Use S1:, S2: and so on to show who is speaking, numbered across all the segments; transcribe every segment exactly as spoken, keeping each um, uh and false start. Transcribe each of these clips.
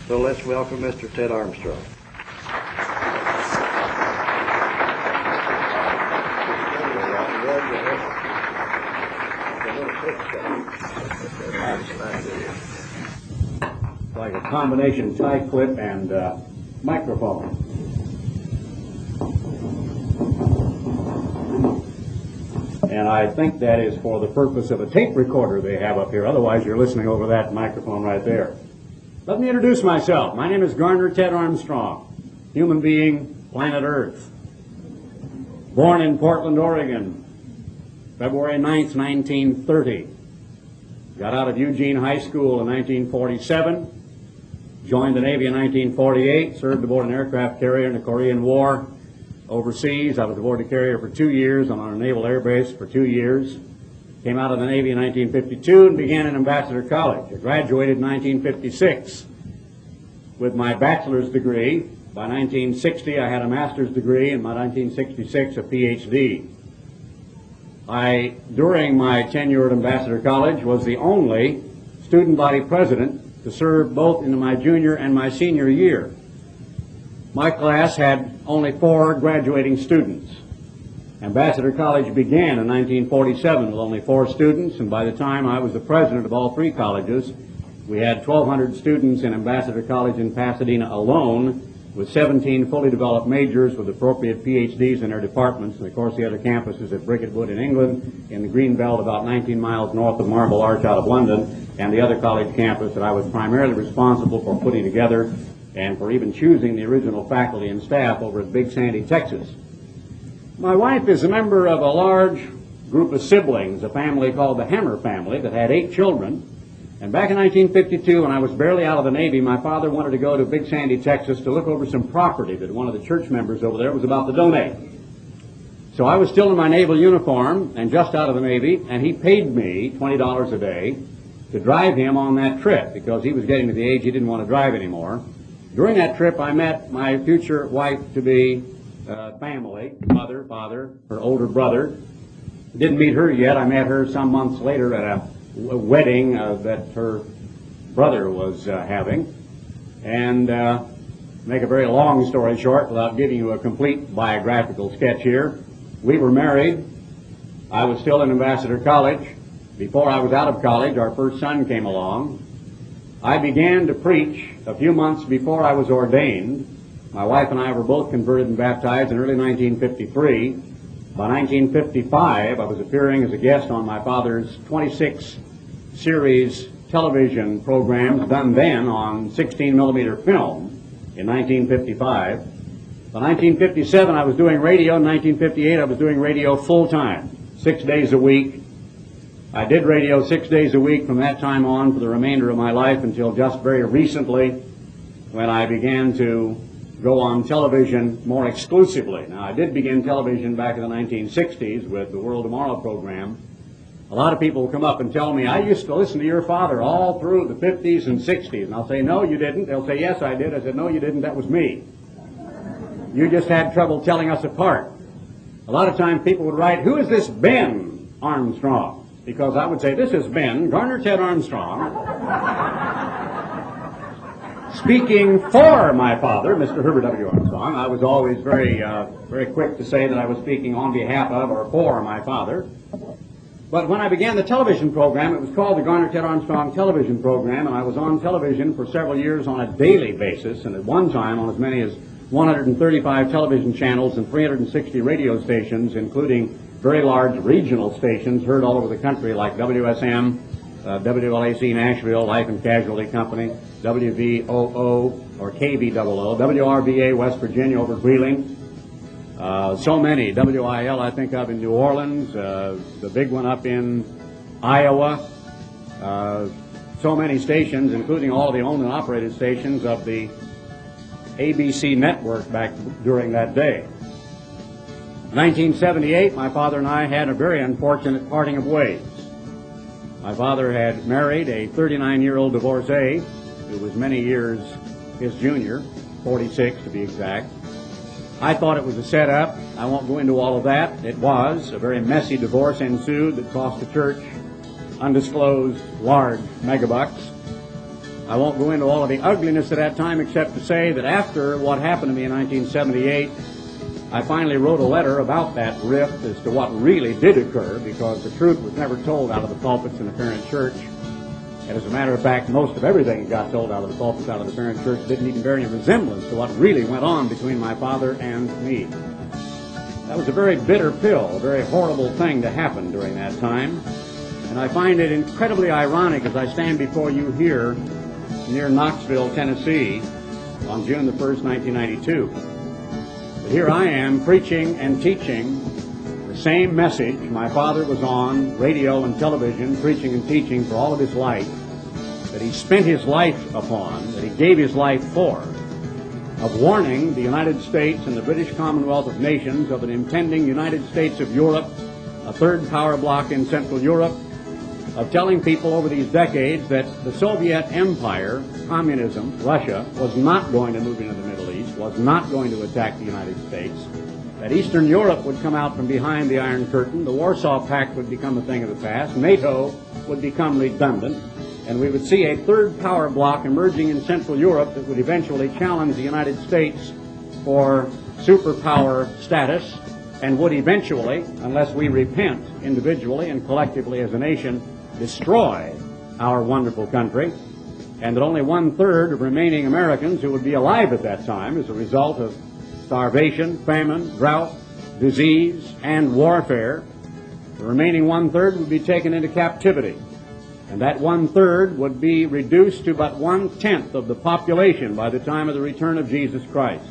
S1: So let's welcome Mister Ted Armstrong.
S2: Like a combination tie clip and uh, microphone. And I think that is for the purpose of a tape recorder they have up here. Otherwise, you're listening over that microphone right there. Let me introduce myself. My name is Garner Ted Armstrong, human being, planet Earth. Born in Portland, Oregon, February ninth, nineteen thirty. Got out of Eugene High School in nineteen forty-seven. Joined the Navy in nineteen forty-eight. Served aboard an aircraft carrier in the Korean War. Overseas, I was aboard the carrier for two years and on a naval air base for two years. Came out of the Navy in nineteen fifty-two and began at Ambassador College. I graduated in nineteen fifty-six with my bachelor's degree. By nineteen sixty, I had a master's degree, and by nineteen sixty-six, a P H D. I, during my tenure at Ambassador College, was the only student body president to serve both in my junior and my senior year. My class had only four graduating students. Ambassador College began in nineteen forty-seven with only four students, and by the time I was the president of all three colleges, we had twelve hundred students in Ambassador College in Pasadena alone, with seventeen fully developed majors with appropriate P H Ds in their departments. And of course, the other campuses at Bricket Wood in England, in the Green Belt about nineteen miles north of Marble Arch out of London, and the other college campus that I was primarily responsible for putting together and for even choosing the original faculty and staff over at Big Sandy, Texas. My wife is a member of a large group of siblings, a family called the Hammer family that had eight children. And back in nineteen fifty-two, when I was barely out of the Navy, my father wanted to go to Big Sandy, Texas to look over some property that one of the church members over there was about to donate. So I was still in my naval uniform and just out of the Navy, and he paid me twenty dollars a day to drive him on that trip because he was getting to the age he didn't want to drive anymore. During that trip, I met my future wife-to-be uh, family, mother, father, her older brother. Didn't meet her yet. I met her some months later at a a wedding uh, that her brother was uh, having. And uh, make a very long story short without giving you a complete biographical sketch here, we were married. I was still in Ambassador College. Before I was out of college, our first son came along. I began to preach a few months before I was ordained. My wife and I were both converted and baptized in early nineteen fifty-three. By nineteen fifty-five, I was appearing as a guest on my father's twenty-six series television programs done then on sixteen millimeter film in nineteen fifty-five. By nineteen fifty-seven, I was doing radio. In nineteen fifty-eight, I was doing radio full-time, six days a week. I did radio six days a week from that time on for the remainder of my life until just very recently when I began to go on television more exclusively. Now, I did begin television back in the nineteen sixties with the World Tomorrow program. A lot of people will come up and tell me, I used to listen to your father all through the fifties and sixties. And I'll say, no, you didn't. They'll say, yes, I did. I said, no, you didn't. That was me. You just had trouble telling us apart. A lot of times people would write, who is this Ben Armstrong? Because I would say, this is Ben, Garner Ted Armstrong, speaking for my father, Mister Herbert W. Armstrong. I was always very, uh, very quick to say that I was speaking on behalf of or for my father. But when I began the television program, it was called the Garner Ted Armstrong television program, and I was on television for several years on a daily basis, and at one time on as many as one hundred thirty-five television channels and three hundred sixty radio stations, including very large regional stations heard all over the country like W S M, uh, W L A C Nashville, Life and Casualty Company, W V O O or K V O O, W R V A West Virginia over Greeley. Uh, so many. W I L I think of in New Orleans, uh, the big one up in Iowa. Uh, so many stations, including all the owned and operated stations of the A B C network back during that day. nineteen seventy-eight, my father and I had a very unfortunate parting of ways. My father had married a thirty-nine-year-old divorcee who was many years his junior, forty-six to be exact. I thought it was a setup. I won't go into all of that. It was. A very messy divorce ensued that cost the church undisclosed large megabucks. I won't go into all of the ugliness of that time except to say that after what happened to me in nineteen seventy-eight, I finally wrote a letter about that rift as to what really did occur, because the truth was never told out of the pulpits in the parent church. And as a matter of fact, most of everything that got told out of the pulpits out of the parent church didn't even bear any resemblance to what really went on between my father and me. That was a very bitter pill, a very horrible thing to happen during that time. And I find it incredibly ironic as I stand before you here near Knoxville, Tennessee, on June the first, nineteen ninety-two. But here I am preaching and teaching the same message my father was on radio and television, preaching and teaching for all of his life, that he spent his life upon, that he gave his life for, of warning the United States and the British Commonwealth of Nations of an impending United States of Europe, a third power bloc in Central Europe, of telling people over these decades that the Soviet Empire, communism, Russia, was not going to move into the Middle East, was not going to attack the United States, that Eastern Europe would come out from behind the Iron Curtain, the Warsaw Pact would become a thing of the past, NATO would become redundant, and we would see a third power bloc emerging in Central Europe that would eventually challenge the United States for superpower status, and would eventually, unless we repent individually and collectively as a nation, destroy our wonderful country, and that only one-third of remaining Americans who would be alive at that time as a result of starvation, famine, drought, disease, and warfare, the remaining one-third would be taken into captivity. And that one-third would be reduced to but one-tenth of the population by the time of the return of Jesus Christ.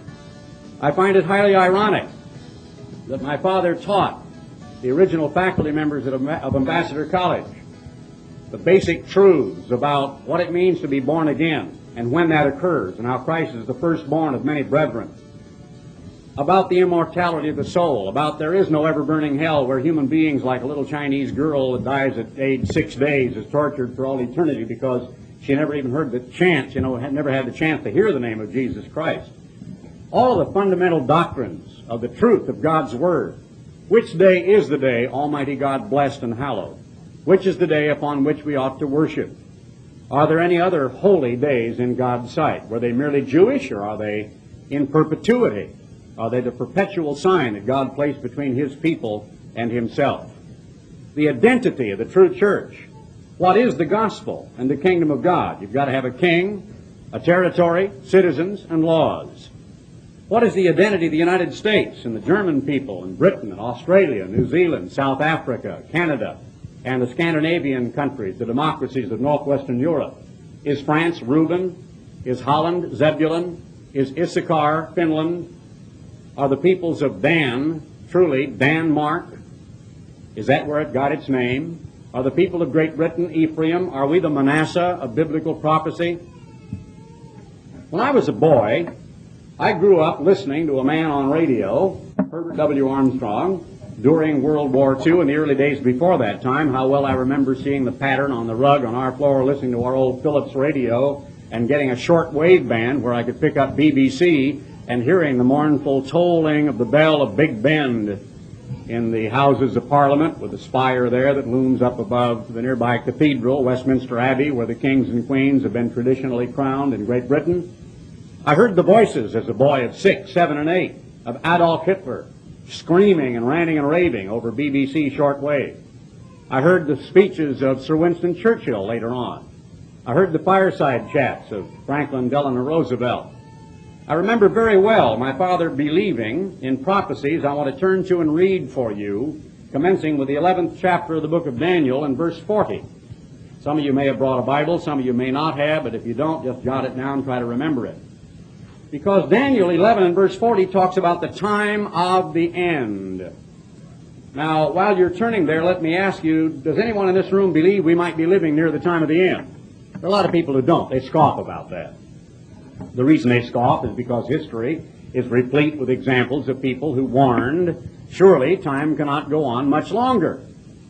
S2: I find it highly ironic that my father taught the original faculty members of Ambassador College the basic truths about what it means to be born again and when that occurs, and how Christ is the firstborn of many brethren, about the immortality of the soul, about there is no ever-burning hell where human beings, like a little Chinese girl that dies at age six days, is tortured for all eternity because she never even heard the chance, you know, had never had the chance to hear the name of Jesus Christ. All of the fundamental doctrines of the truth of God's Word. Which day is the day Almighty God blessed and hallowed? Which is the day upon which we ought to worship? Are there any other holy days in God's sight? Were they merely Jewish, or are they in perpetuity? Are they the perpetual sign that God placed between His people and Himself? The identity of the true church. What is the gospel and the kingdom of God? You've got to have a king, a territory, citizens, and laws. What is the identity of the United States and the German people and Britain and Australia, New Zealand, South Africa, Canada, and the Scandinavian countries, the democracies of northwestern Europe? Is France Reuben? Is Holland Zebulun? Is Issachar Finland? Are the peoples of Dan truly Denmark? Is that where it got its name? Are the people of Great Britain Ephraim? Are we the Manasseh of biblical prophecy? When I was a boy, I grew up listening to a man on radio, Herbert W. Armstrong, during World War Two, in the early days before that time. How well I remember seeing the pattern on the rug on our floor, listening to our old Philips radio, and getting a short wave band where I could pick up B B C, and hearing the mournful tolling of the bell of Big Bend in the Houses of Parliament, with the spire there that looms up above the nearby cathedral, Westminster Abbey, where the kings and queens have been traditionally crowned in Great Britain. I heard the voices as a boy of six, seven, and eight of Adolf Hitler screaming and ranting and raving over B B C shortwave. I heard the speeches of Sir Winston Churchill later on. I heard the fireside chats of Franklin Delano Roosevelt. I remember very well my father believing in prophecies I want to turn to and read for you, commencing with the eleventh chapter of the book of Daniel and verse forty. Some of you may have brought a Bible, some of you may not have, but if you don't, just jot it down and try to remember it. Because Daniel eleven and verse forty talks about the time of the end. Now, while you're turning there, let me ask you, does anyone in this room believe we might be living near the time of the end? There are a lot of people who don't. They scoff about that. The reason they scoff is because history is replete with examples of people who warned, surely time cannot go on much longer.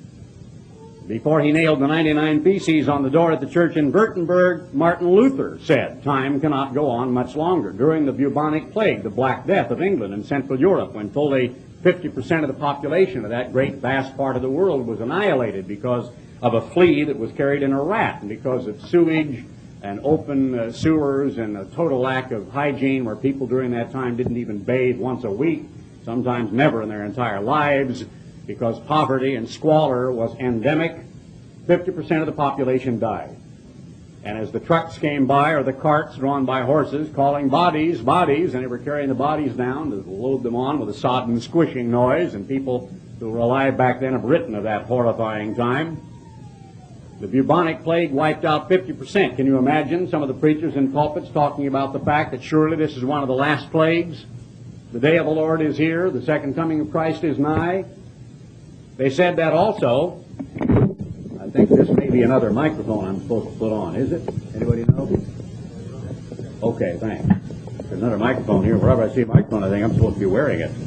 S2: Before he nailed the ninety-nine Theses on the door at the church in Württemberg, Martin Luther said, time cannot go on much longer. During the bubonic plague, the Black Death of England and Central Europe, when fully fifty percent of the population of that great vast part of the world was annihilated because of a flea that was carried in a rat, and because of sewage and open uh, sewers and a total lack of hygiene where people during that time didn't even bathe once a week, sometimes never in their entire lives, because poverty and squalor was endemic. fifty percent of the population died. And as the trucks came by, or the carts drawn by horses, calling bodies, bodies, and they were carrying the bodies down to load them on with a sodden squishing noise, and people who were alive back then have written of that horrifying time. The bubonic plague wiped out fifty percent. Can you imagine some of the preachers in pulpits talking about the fact that surely this is one of the last plagues? The day of the Lord is here. The second coming of Christ is nigh. They said that also. I think this may be another microphone I'm supposed to put on. Is it? Anybody know? Okay, thanks. There's another microphone here. Wherever I see a microphone, I think I'm supposed to be wearing it.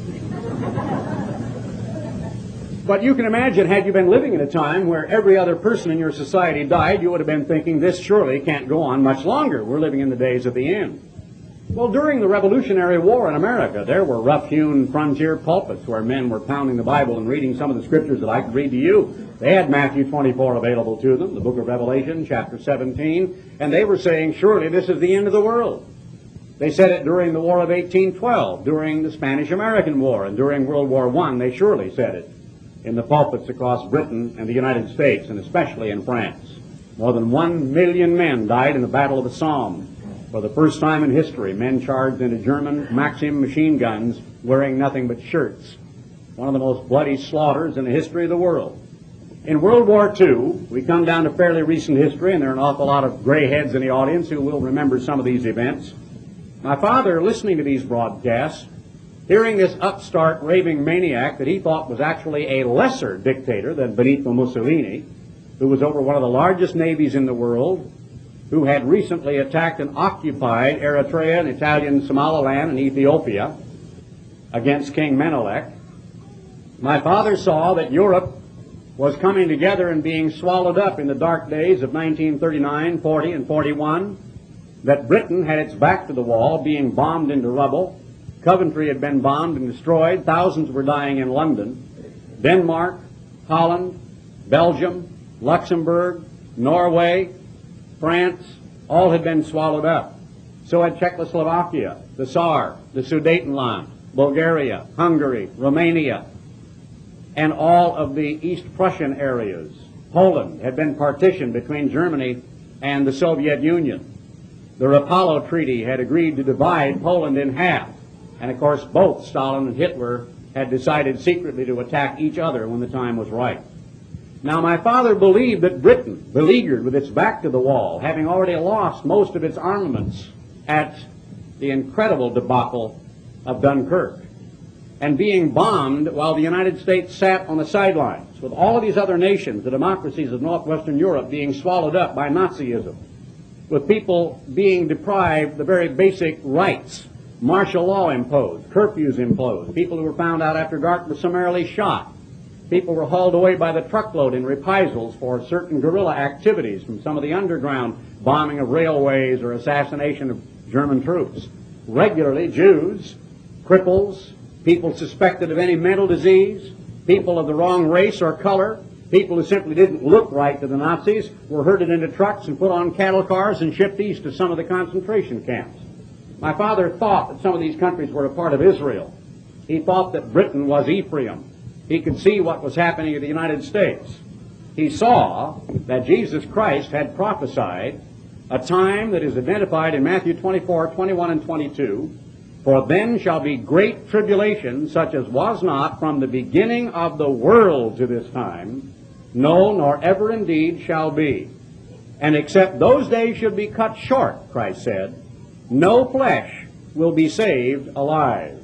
S2: But you can imagine, had you been living in a time where every other person in your society died, you would have been thinking, this surely can't go on much longer. We're living in the days of the end. Well, during the Revolutionary War in America, there were rough-hewn frontier pulpits where men were pounding the Bible and reading some of the scriptures that I could read to you. They had Matthew twenty-four available to them, the book of Revelation, chapter seventeen, and they were saying, surely this is the end of the world. They said it during the War of eighteen twelve, during the Spanish-American War, and during World War One, they surely said it in the pulpits across Britain and the United States, and especially in France. More than one million men died in the Battle of the Somme. For the first time in history, men charged into German Maxim machine guns wearing nothing but shirts. One of the most bloody slaughters in the history of the world. In World War Two, we come down to fairly recent history, and there are an awful lot of gray heads in the audience who will remember some of these events. My father, listening to these broadcasts, hearing this upstart raving maniac that he thought was actually a lesser dictator than Benito Mussolini, who was over one of the largest navies in the world, who had recently attacked and occupied Eritrea and Italian Somaliland and Ethiopia against King Menelik. My father saw that Europe was coming together and being swallowed up in the dark days of nineteen thirty-nine, forty, and forty-one, that Britain had its back to the wall, being bombed into rubble. Coventry had been bombed and destroyed. Thousands were dying in London. Denmark, Holland, Belgium, Luxembourg, Norway, France, all had been swallowed up. So had Czechoslovakia, the Saar, the Sudetenland, Bulgaria, Hungary, Romania, and all of the East Prussian areas. Poland had been partitioned between Germany and the Soviet Union. The Rapallo Treaty had agreed to divide Poland in half. And of course, both Stalin and Hitler had decided secretly to attack each other when the time was right. Now, my father believed that Britain, beleaguered with its back to the wall, having already lost most of its armaments at the incredible debacle of Dunkirk, and being bombed while the United States sat on the sidelines, with all of these other nations, the democracies of northwestern Europe, being swallowed up by Nazism, with people being deprived the very basic rights, martial law imposed, curfews imposed, people who were found out after dark were summarily shot. People were hauled away by the truckload in reprisals for certain guerrilla activities, from some of the underground bombing of railways or assassination of German troops. Regularly, Jews, cripples, people suspected of any mental disease, people of the wrong race or color, people who simply didn't look right to the Nazis, were herded into trucks and put on cattle cars and shipped east to some of the concentration camps. My father thought that some of these countries were a part of Israel. He thought that Britain was Ephraim. He could see what was happening in the United States. He saw that Jesus Christ had prophesied a time that is identified in Matthew twenty-four, twenty-one, and twenty-two. For then shall be great tribulation, such as was not from the beginning of the world to this time, no, nor ever indeed shall be. And except those days should be cut short, Christ said, no flesh will be saved alive.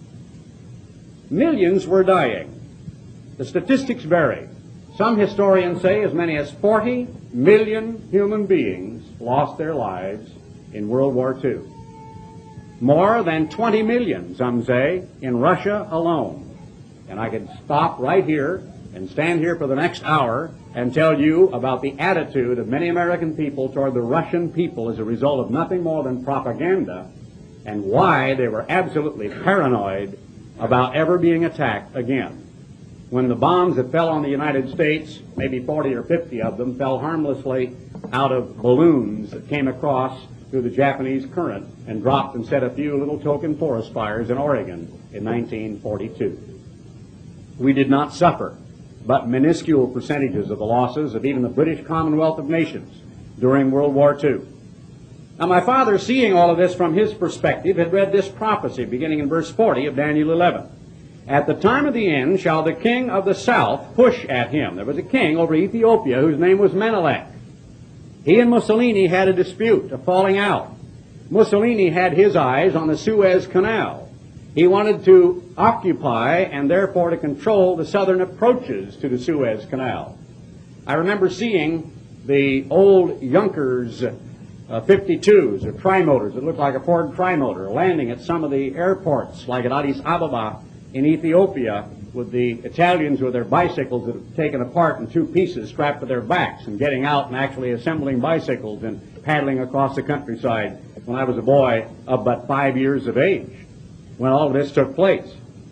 S2: Millions were dying. The statistics vary. Some historians say as many as forty million human beings lost their lives in World War Two. More than twenty million, some say, in Russia alone. And I could stop right here and stand here for the next hour and tell you about the attitude of many American people toward the Russian people as a result of nothing more than propaganda, and why they were absolutely paranoid about ever being attacked again. when the bombs that fell on the United States, maybe forty or fifty of them, fell harmlessly out of balloons that came across through the Japanese current and dropped and set a few little token forest fires in Oregon in nineteen forty-two. We did not suffer but minuscule percentages of the losses of even the British Commonwealth of Nations during World War Two. Now, my father, seeing all of this from his perspective, had read this prophecy beginning in verse forty of Daniel eleven. At the time of the end shall the king of the south push at him. There was a king over Ethiopia whose name was Menelik. He and Mussolini had a dispute, a falling out. Mussolini had his eyes on the Suez Canal. He wanted to occupy and therefore to control the southern approaches to the Suez Canal. I remember seeing the old Junkers uh, fifty-twos or trimotors that looked like a Ford trimotor landing at some of the airports like at Addis Ababa in Ethiopia with the Italians with their bicycles that have taken apart in two pieces strapped to their backs and getting out and actually assembling bicycles and paddling across the countryside when I was a boy of but five years of age when all of this took place.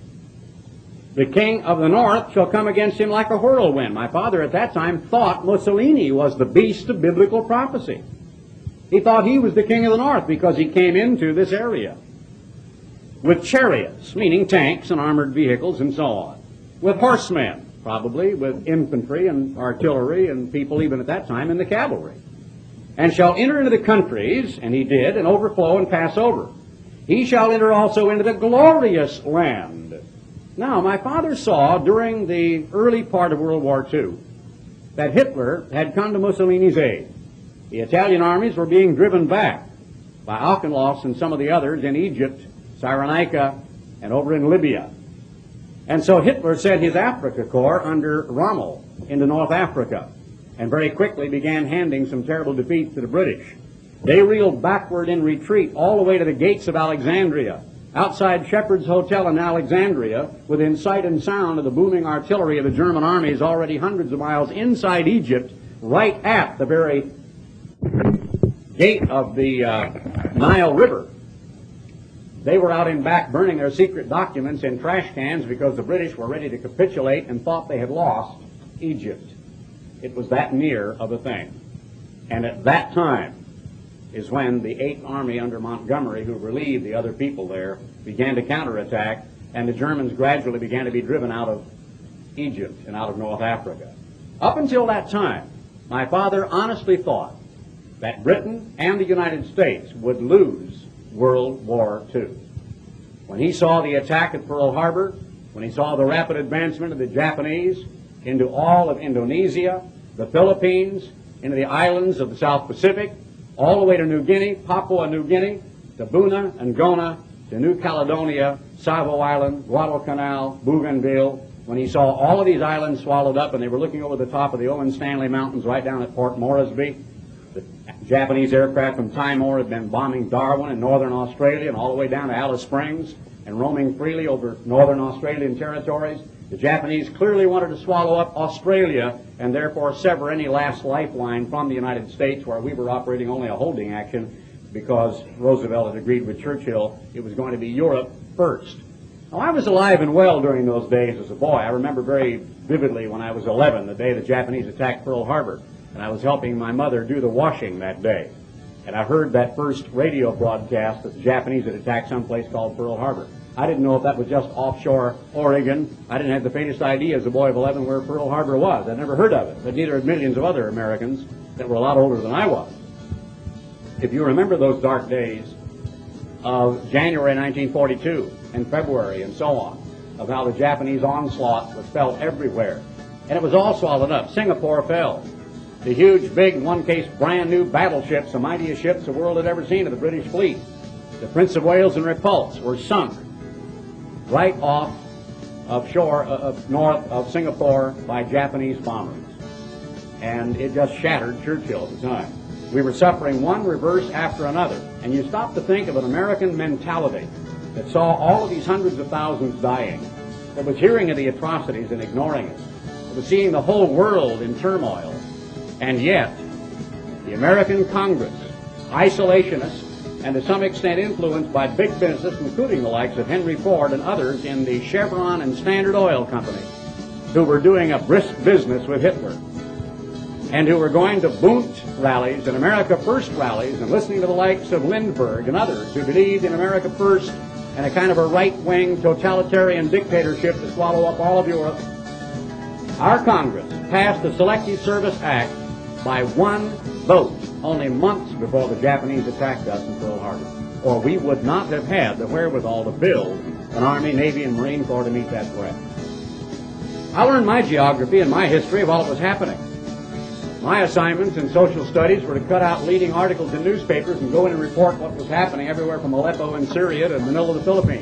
S2: The king of the north shall come against him like a whirlwind. My father at that time thought Mussolini was the beast of biblical prophecy. He thought he was the king of the north because he came into this area with chariots, meaning tanks and armored vehicles and so on, with horsemen, probably with infantry and artillery and people even at that time in the cavalry, and shall enter into the countries, and he did, and overflow and pass over. He shall enter also into the glorious land. Now, my father saw during the early part of World War Two that Hitler had come to Mussolini's aid. The Italian armies were being driven back by Auchincloss and some of the others in Egypt, Cyrenaica, and over in Libya. And so Hitler sent his Africa Corps under Rommel into North Africa and very quickly began handing some terrible defeats to the British. They reeled backward in retreat all the way to the gates of Alexandria, outside Shepherd's Hotel in Alexandria, within sight and sound of the booming artillery of the German armies already hundreds of miles inside Egypt, right at the very gate of the uh, Nile River. They were out in back burning their secret documents in trash cans because the British were ready to capitulate and thought they had lost Egypt. It was that near of a thing. And at that time is when the Eighth Army under Montgomery, who relieved the other people there, began to counterattack, and the Germans gradually began to be driven out of Egypt and out of North Africa. Up until that time, my father honestly thought that Britain and the United States would lose World War Two. When he saw the attack at Pearl Harbor, when he saw the rapid advancement of the Japanese into all of Indonesia, the Philippines, into the islands of the South Pacific, all the way to New Guinea, Papua New Guinea, to Buna and Gona, to New Caledonia, Savo Island, Guadalcanal, Bougainville, when he saw all of these islands swallowed up and they were looking over the top of the Owen Stanley Mountains right down at Port Moresby. The Japanese aircraft from Timor had been bombing Darwin in northern Australia and all the way down to Alice Springs and roaming freely over northern Australian territories. The Japanese clearly wanted to swallow up Australia and therefore sever any last lifeline from the United States, where we were operating only a holding action because Roosevelt had agreed with Churchill it was going to be Europe first. Now, I was alive and well during those days as a boy. I remember very vividly when I was eleven, the day the Japanese attacked Pearl Harbor, and I was helping my mother do the washing that day. And I heard that first radio broadcast that the Japanese had attacked someplace called Pearl Harbor. I didn't know if that was just offshore Oregon. I didn't have the faintest idea as a boy of eleven where Pearl Harbor was. I'd never heard of it, but neither had millions of other Americans that were a lot older than I was. If you remember those dark days of January nineteen forty-two and February and so on, of how the Japanese onslaught was felt everywhere, and it was all swallowed up. Singapore fell. The huge, big, one-case, brand-new battleships, the mightiest ships the world had ever seen of the British fleet, the Prince of Wales and Repulse, were sunk right off of shore uh, north of Singapore by Japanese bombers. And it just shattered Churchill at the time. We were suffering one reverse after another. And you stop to think of an American mentality that saw all of these hundreds of thousands dying, that was hearing of the atrocities and ignoring it, that was seeing the whole world in turmoil. And yet, the American Congress, isolationists, and to some extent influenced by big business, including the likes of Henry Ford and others in the Chevron and Standard Oil Company, who were doing a brisk business with Hitler and who were going to Bund rallies and America First rallies and listening to the likes of Lindbergh and others who believed in America First and a kind of a right-wing totalitarian dictatorship to swallow up all of Europe, our Congress passed the Selective Service Act by one vote only months before the Japanese attacked us in Pearl Harbor, or we would not have had the wherewithal to build an Army, Navy, and Marine Corps to meet that threat. I learned my geography and my history while it was happening. My assignments in social studies were to cut out leading articles in newspapers and go in and report what was happening everywhere from Aleppo in Syria to Manila, the Philippines.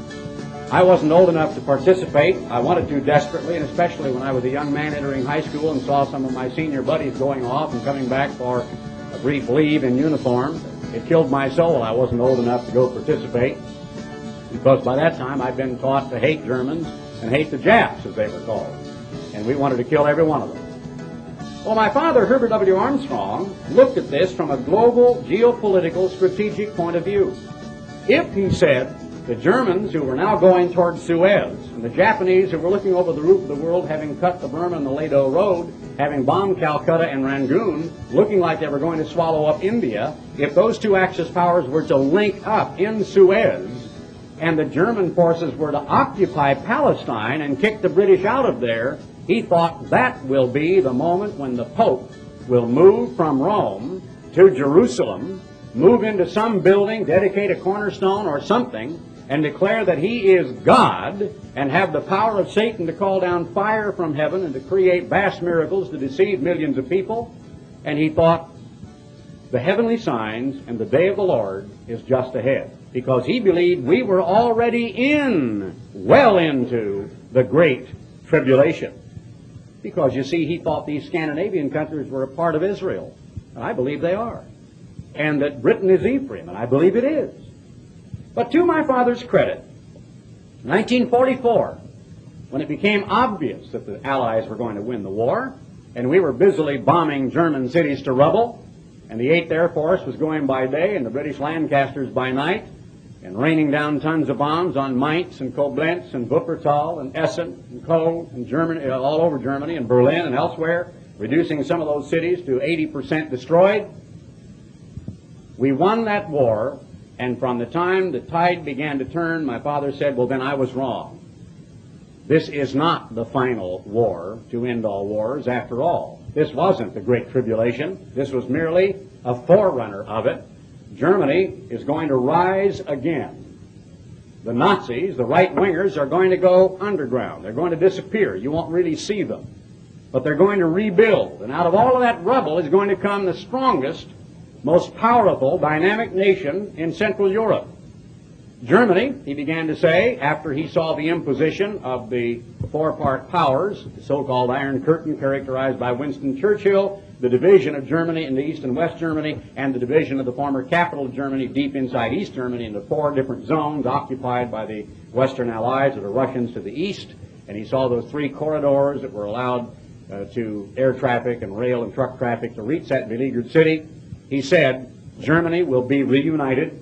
S2: I wasn't old enough to participate. I wanted to desperately, and especially when I was a young man entering high school and saw some of my senior buddies going off and coming back for a brief leave in uniform. It killed my soul. I wasn't old enough to go participate because by that time I'd been taught to hate Germans and hate the Japs, as they were called. And we wanted to kill every one of them. Well, my father, Herbert W. Armstrong, looked at this from a global geopolitical strategic point of view. If, he said, the Germans who were now going towards Suez and the Japanese who were looking over the roof of the world, having cut the Burma and the Lado Road, having bombed Calcutta and Rangoon, looking like they were going to swallow up India, if those two Axis powers were to link up in Suez and the German forces were to occupy Palestine and kick the British out of there, he thought that will be the moment when the Pope will move from Rome to Jerusalem, move into some building, dedicate a cornerstone or something, and declare that he is God and have the power of Satan to call down fire from heaven and to create vast miracles to deceive millions of people. And he thought the heavenly signs and the day of the Lord is just ahead, because he believed we were already in, well into, the Great Tribulation. Because, you see, he thought these Scandinavian countries were a part of Israel, and I believe they are, and that Britain is Ephraim, and I believe it is. But to my father's credit, nineteen forty-four, when it became obvious that the Allies were going to win the war, and we were busily bombing German cities to rubble, and the eighth Air Force was going by day and the British Lancasters by night, and raining down tons of bombs on Mainz and Koblenz and Wuppertal and Essen and Cologne and Germany, all over Germany and Berlin and elsewhere, reducing some of those cities to eighty percent destroyed. We won that war, and from the time the tide began to turn, my father said, well, then I was wrong. This is not the final war to end all wars, after all. This wasn't the Great Tribulation. This was merely a forerunner of it. Germany is going to rise again. The Nazis, the right-wingers, are going to go underground. They're going to disappear. You won't really see them. But they're going to rebuild. And out of all of that rubble is going to come the strongest, most powerful, dynamic nation in Central Europe. Germany, he began to say, after he saw the imposition of the four-part powers, the so-called Iron Curtain characterized by Winston Churchill, the division of Germany into East and West Germany, and the division of the former capital of Germany deep inside East Germany into four different zones occupied by the Western Allies or the Russians to the east. And he saw those three corridors that were allowed uh, to air traffic and rail and truck traffic to reach that beleaguered city. He said, Germany will be reunited.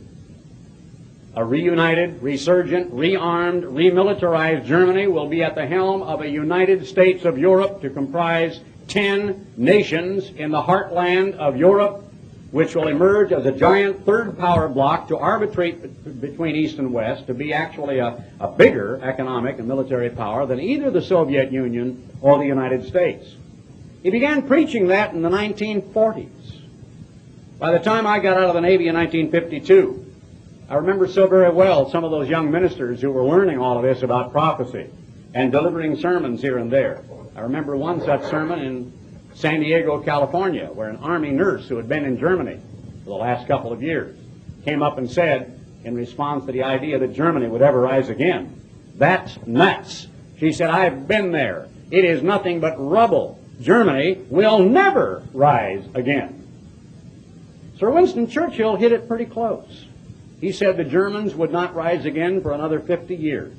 S2: A reunited, resurgent, rearmed, remilitarized Germany will be at the helm of a United States of Europe to comprise ten nations in the heartland of Europe, which will emerge as a giant third power bloc to arbitrate b- between East and West, to be actually a, a bigger economic and military power than either the Soviet Union or the United States. He began preaching that in the nineteen forties. By the time I got out of the Navy in nineteen fifty-two, I remember so very well some of those young ministers who were learning all of this about prophecy and delivering sermons here and there. I remember one such sermon in San Diego, California, where an Army nurse who had been in Germany for the last couple of years came up and said, in response to the idea that Germany would ever rise again, "That's nuts." She said, "I've been there. It is nothing but rubble. Germany will never rise again." Sir Winston Churchill hit it pretty close. He said the Germans would not rise again for another fifty years.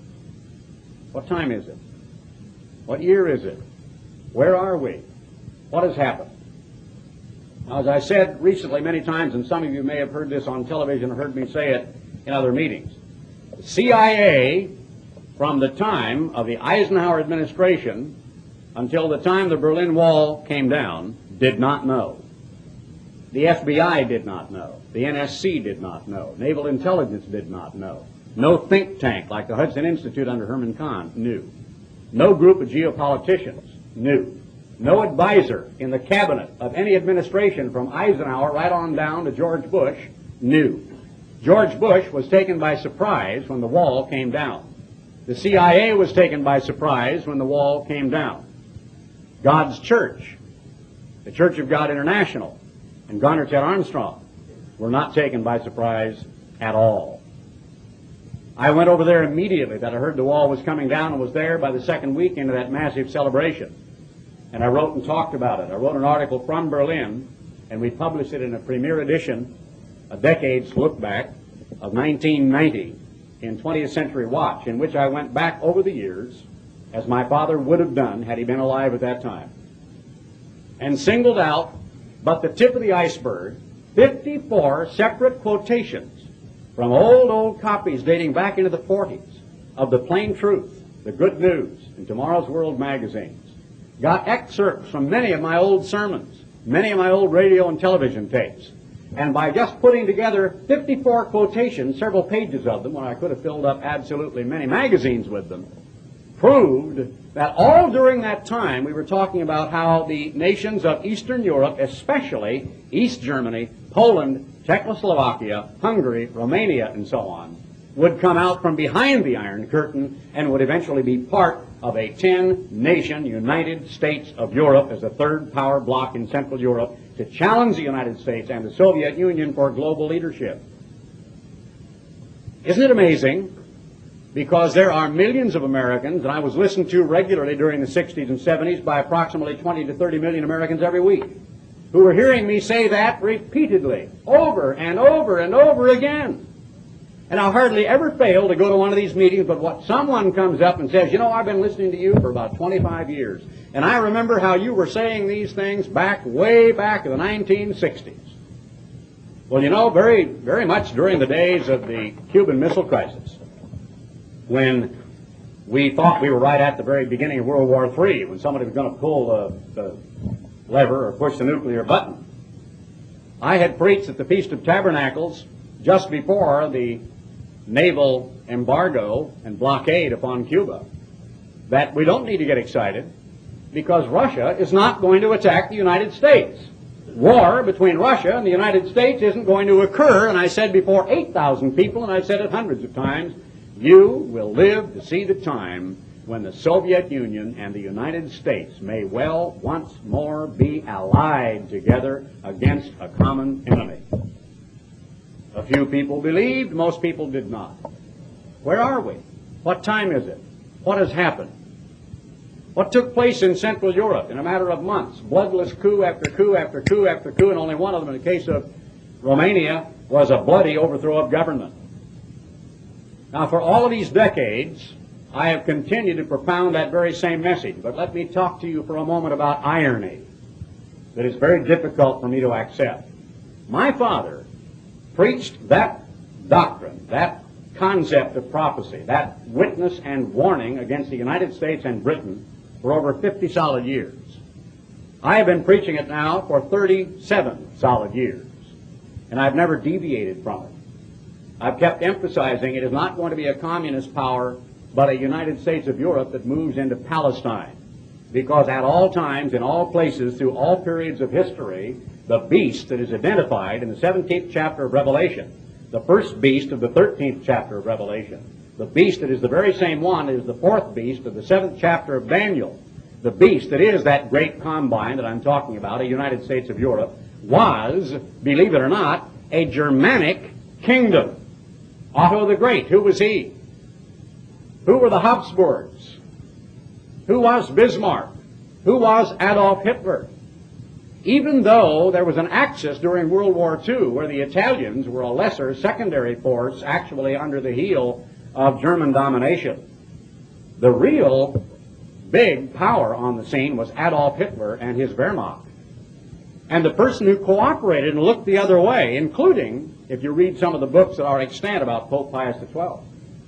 S2: What time is it? What year is it? Where are we? What has happened? Now, as I said recently many times, and some of you may have heard this on television or heard me say it in other meetings, the C I A from the time of the Eisenhower administration until the time the Berlin Wall came down, did not know. The F B I did not know. The N S C did not know. Naval Intelligence did not know. No think tank like the Hudson Institute under Herman Kahn knew. No group of geopoliticians knew. No advisor in the cabinet of any administration from Eisenhower right on down to George Bush knew. George Bush was taken by surprise when the wall came down. The C I A was taken by surprise when the wall came down. God's church, the Church of God International, and Garner Ted Armstrong were not taken by surprise at all. I went over there immediately that I heard the wall was coming down and was there by the second week into that massive celebration. And I wrote and talked about it. I wrote an article from Berlin, and we published it in a premier edition, a decade's look back of nineteen ninety in twentieth Century Watch, in which I went back over the years, as my father would have done had he been alive at that time, and singled out, but the tip of the iceberg, fifty-four separate quotations from old, old copies dating back into the forties of the Plain Truth, the Good News, and Tomorrow's World magazines. Got excerpts from many of my old sermons, many of my old radio and television tapes. And by just putting together fifty-four quotations, several pages of them, when I could have filled up absolutely many magazines with them, proved that all during that time we were talking about how the nations of Eastern Europe, especially East Germany, Poland, Czechoslovakia, Hungary, Romania, and so on, would come out from behind the Iron Curtain and would eventually be part of a ten-nation United States of Europe as a third power bloc in Central Europe to challenge the United States and the Soviet Union for global leadership. Isn't it amazing? Because there are millions of Americans, and I was listened to regularly during the sixties and seventies by approximately twenty to thirty million Americans every week, who were hearing me say that repeatedly, over and over and over again. And I hardly ever fail to go to one of these meetings, but what someone comes up and says, you know, I've been listening to you for about twenty-five years, and I remember how you were saying these things back, way back in the nineteen sixties. Well, you know, very, very much during the days of the Cuban Missile Crisis, when we thought we were right at the very beginning of World War Three, when somebody was going to pull the, the lever or push the nuclear button. I had preached at the Feast of Tabernacles just before the naval embargo and blockade upon Cuba that we don't need to get excited because Russia is not going to attack the United States. War between Russia and the United States isn't going to occur, and I said before eight thousand people, and I've said it hundreds of times, you will live to see the time when the Soviet Union and the United States may well once more be allied together against a common enemy. A few people believed, most people did not. Where are we? What time is it? What has happened? What took place in Central Europe in a matter of months? Bloodless coup after coup after coup after coup, and only one of them, in the case of Romania, was a bloody overthrow of government. Now, for all of these decades, I have continued to propound that very same message, but let me talk to you for a moment about irony that is very difficult for me to accept. My father preached that doctrine, that concept of prophecy, that witness and warning against the United States and Britain for over fifty solid years. I have been preaching it now for thirty-seven solid years, and I've never deviated from it. I've kept emphasizing it is not going to be a communist power, but a United States of Europe that moves into Palestine. Because at all times, in all places, through all periods of history, the beast that is identified in the seventeenth chapter of Revelation, the first beast of the thirteenth chapter of Revelation, the beast that is the very same one is the fourth beast of the seventh chapter of Daniel, the beast that is that great combine that I'm talking about, a United States of Europe, was, believe it or not, a Germanic kingdom. Otto the Great, who was he? Who were the Habsburgs? Who was Bismarck? Who was Adolf Hitler? Even though there was an axis during World War Two where the Italians were a lesser secondary force actually under the heel of German domination, the real big power on the scene was Adolf Hitler and his Wehrmacht. And the person who cooperated and looked the other way, including, if you read some of the books that are extant about Pope Pius the twelfth,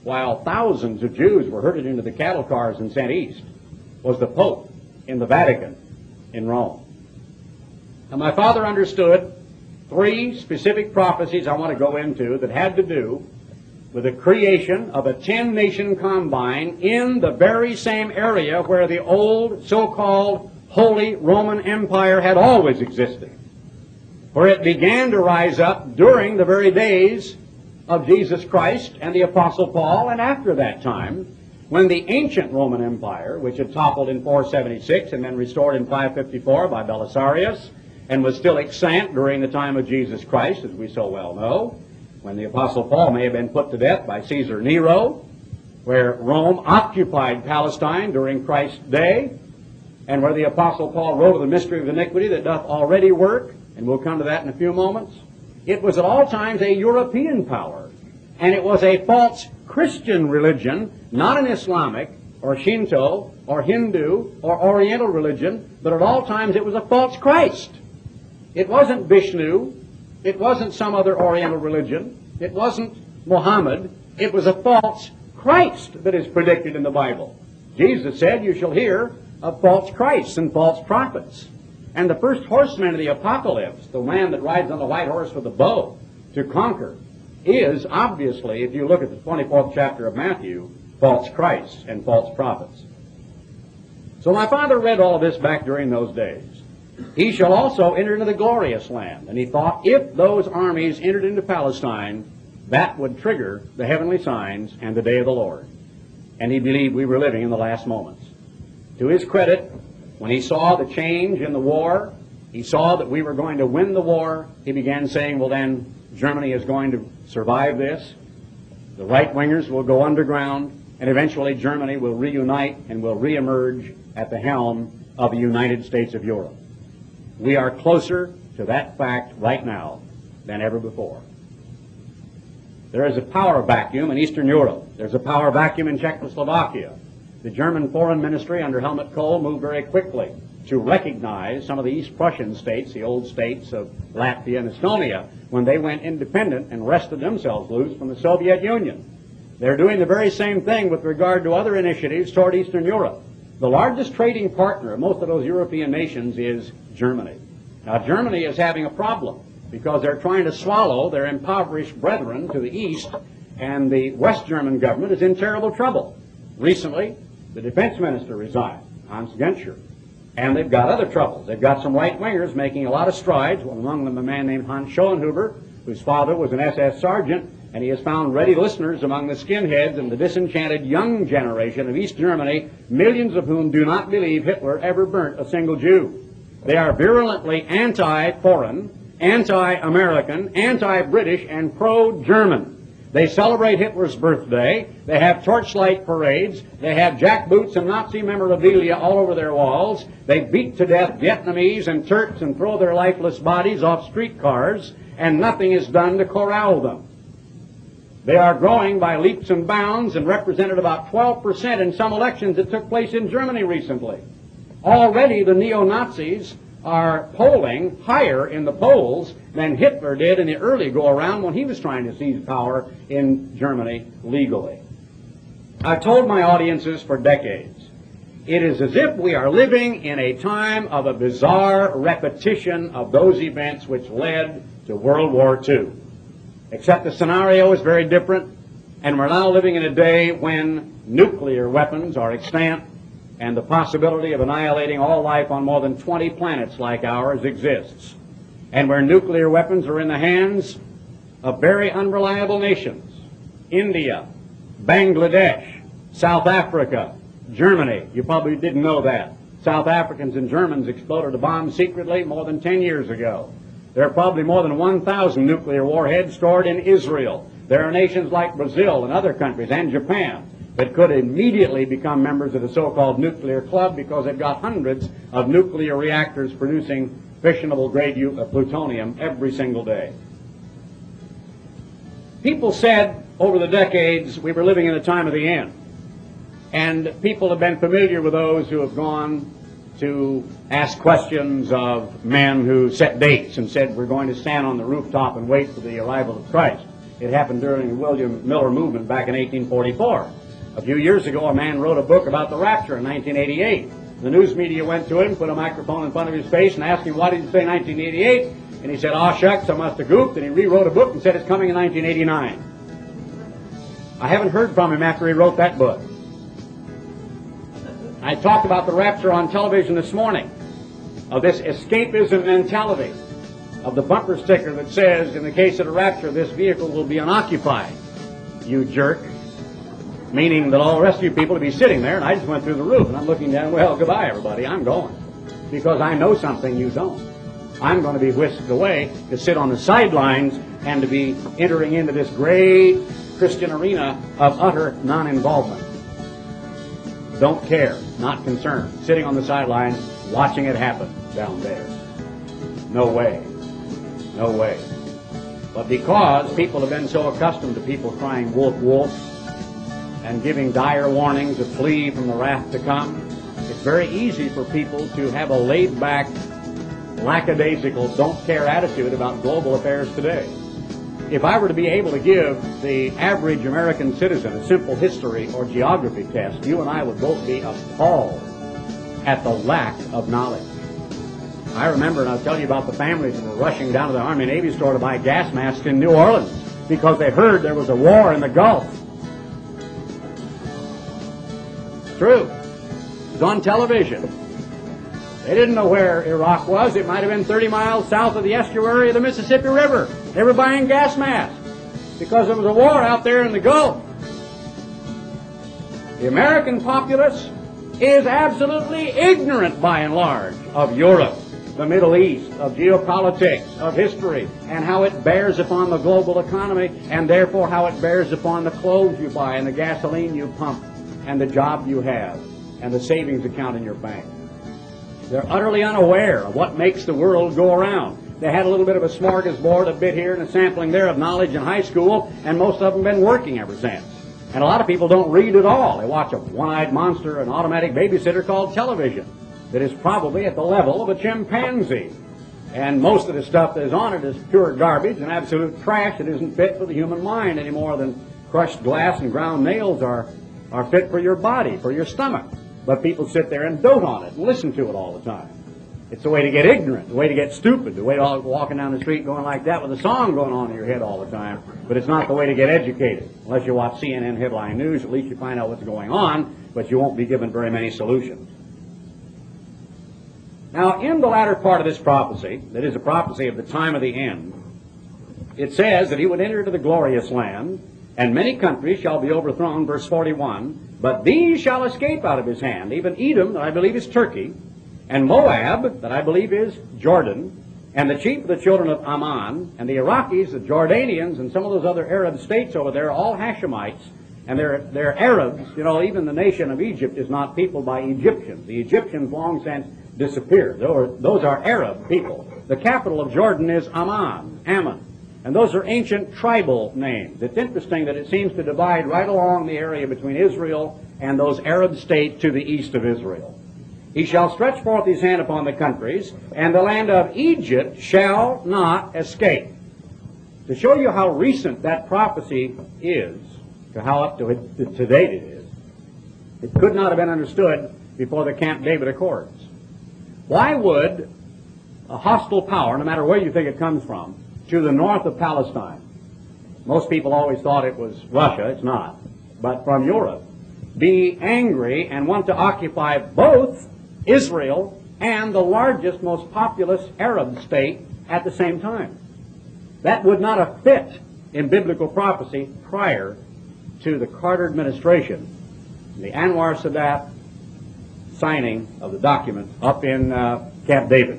S2: while thousands of Jews were herded into the cattle cars and sent east, was the Pope in the Vatican in Rome. Now, my father understood three specific prophecies I want to go into that had to do with the creation of a ten-nation combine in the very same area where the old so-called Holy Roman Empire had always existed, where it began to rise up during the very days of Jesus Christ and the Apostle Paul, and after that time, when the ancient Roman Empire, which had toppled in four seventy-six and then restored in five fifty-four by Belisarius, and was still extant during the time of Jesus Christ, as we so well know, when the Apostle Paul may have been put to death by Caesar Nero, where Rome occupied Palestine during Christ's day, and where the Apostle Paul wrote of the mystery of iniquity that doth already work, and we'll come to that in a few moments. It was at all times a European power, and it was a false Christian religion, not an Islamic or Shinto or Hindu or Oriental religion, but at all times it was a false Christ. It wasn't Vishnu. It wasn't some other Oriental religion. It wasn't Muhammad. It was a false Christ that is predicted in the Bible. Jesus said, you shall hear of false Christs and false prophets. And the first horseman of the apocalypse, the man that rides on the white horse with a bow to conquer, is obviously, if you look at the twenty-fourth chapter of Matthew, false Christs and false prophets. So my father read all of this back during those days. He shall also enter into the glorious land. And he thought if those armies entered into Palestine, that would trigger the heavenly signs and the day of the Lord. And he believed we were living in the last moments. To his credit, when he saw the change in the war, he saw that we were going to win the war, he began saying, well then, Germany is going to survive this. The right-wingers will go underground, and eventually Germany will reunite and will reemerge at the helm of the United States of Europe. We are closer to that fact right now than ever before. There is a power vacuum in Eastern Europe. There's a power vacuum in Czechoslovakia. The German Foreign Ministry under Helmut Kohl moved very quickly to recognize some of the East Prussian states, the old states of Latvia and Estonia, when they went independent and wrested themselves loose from the Soviet Union. They're doing the very same thing with regard to other initiatives toward Eastern Europe. The largest trading partner of most of those European nations is Germany. Now, Germany is having a problem because they're trying to swallow their impoverished brethren to the east, and the West German government is in terrible trouble. Recently, the defense minister resigned, Hans Genscher, and they've got other troubles. They've got some right-wingers making a lot of strides, among them a man named Hans Schoenhuber, whose father was an S S sergeant, and he has found ready listeners among the skinheads and the disenchanted young generation of East Germany, millions of whom do not believe Hitler ever burnt a single Jew. They are virulently anti-foreign, anti-American, anti-British, and pro-German. They celebrate Hitler's birthday. They have torchlight parades. They have jackboots and Nazi memorabilia all over their walls. They beat to death Vietnamese and Turks and throw their lifeless bodies off streetcars, and nothing is done to corral them. They are growing by leaps and bounds and represented about twelve percent in some elections that took place in Germany recently. Already the neo-Nazis are polling higher in the polls than Hitler did in the early go-around when he was trying to seize power in Germany legally. I've told my audiences for decades, it is as if we are living in a time of a bizarre repetition of those events which led to World War Two. Except the scenario is very different, and we're now living in a day when nuclear weapons are extant, and the possibility of annihilating all life on more than twenty planets like ours exists, and where nuclear weapons are in the hands of very unreliable nations: India, Bangladesh, South Africa, Germany. You probably didn't know that. South Africans and Germans exploded a bomb secretly more than ten years ago. There are probably more than one thousand nuclear warheads stored in Israel. There are nations like Brazil and other countries, and Japan, that could immediately become members of the so-called nuclear club because they've got hundreds of nuclear reactors producing fissionable grade plutonium every single day. People said over the decades we were living in a time of the end. And people have been familiar with those who have gone to ask questions of men who set dates and said we're going to stand on the rooftop and wait for the arrival of Christ. It happened during the William Miller movement back in eighteen forty-four. A few years ago, a man wrote a book about the rapture in nineteen eighty-eight. The news media went to him, put a microphone in front of his face, and asked him, why did you say nineteen eighty-eight? And he said, aw shucks, I must have goofed, and he rewrote a book and said it's coming in nineteen eighty-nine. I haven't heard from him after he wrote that book. I talked about the rapture on television this morning, of this escapism mentality, of the bumper sticker that says, in the case of the rapture, this vehicle will be unoccupied. You jerk. Meaning that all the rest of you people will be sitting there, and I just went through the roof, and I'm looking down, well, goodbye, everybody, I'm going. Because I know something you don't. I'm going to be whisked away to sit on the sidelines and to be entering into this great Christian arena of utter non-involvement. Don't care, not concerned, sitting on the sidelines, watching it happen down there. No way. No way. But because people have been so accustomed to people crying wolf, wolf, and giving dire warnings to flee from the wrath to come, it's very easy for people to have a laid-back, lackadaisical, don't-care attitude about global affairs today. If I were to be able to give the average American citizen a simple history or geography test, you and I would both be appalled at the lack of knowledge. I remember, and I'll tell you about the families that were rushing down to the Army Navy store to buy gas masks in New Orleans because they heard there was a war in the Gulf. True. It was on television. They didn't know where Iraq was. It might have been thirty miles south of the estuary of the Mississippi River. They were buying gas masks because there was a war out there in the Gulf. The American populace is absolutely ignorant, by and large, of Europe, the Middle East, of geopolitics, of history, and how it bears upon the global economy, and therefore how it bears upon the clothes you buy and the gasoline you pump, and the job you have, and the savings account in your bank. They're utterly unaware of what makes the world go around. They had a little bit of a smorgasbord, a bit here and a sampling there of knowledge in high school, and most of them been working ever since. And a lot of people don't read at all. They watch a one-eyed monster, an automatic babysitter called television, that is probably at the level of a chimpanzee. And most of the stuff that is on it is pure garbage and absolute trash that isn't fit for the human mind any more than crushed glass and ground nails are are fit for your body, for your stomach. But people sit there and dote on it and listen to it all the time. It's the way to get ignorant, the way to get stupid, the way to all, walking down the street going like that with a song going on in your head all the time. But it's not the way to get educated. Unless you watch C N N headline news, at least you find out what's going on, but you won't be given very many solutions. Now, in the latter part of this prophecy, that is a prophecy of the time of the end, it says that he would enter into the glorious land, and many countries shall be overthrown, verse forty-one, but these shall escape out of his hand, even Edom, that I believe is Turkey, and Moab, that I believe is Jordan, and the chief of the children of Ammon, and the Iraqis, the Jordanians, and some of those other Arab states over there, all Hashemites, and they're, they're Arabs. You know, even the nation of Egypt is not peopled by Egyptians. The Egyptians long since disappeared. Those are, those are Arab people. The capital of Jordan is Amman, Ammon. And those are ancient tribal names. It's interesting that it seems to divide right along the area between Israel and those Arab states to the east of Israel. He shall stretch forth his hand upon the countries, and the land of Egypt shall not escape. To show you how recent that prophecy is, to how up to, it, to, to date it is, it could not have been understood before the Camp David Accords. Why would a hostile power, no matter where you think it comes from, to the north of Palestine, most people always thought it was Russia, it's not, but from Europe, be angry and want to occupy both Israel and the largest, most populous Arab state at the same time? That would not have fit in biblical prophecy prior to the Carter administration, the Anwar Sadat signing of the document up in uh, Camp David.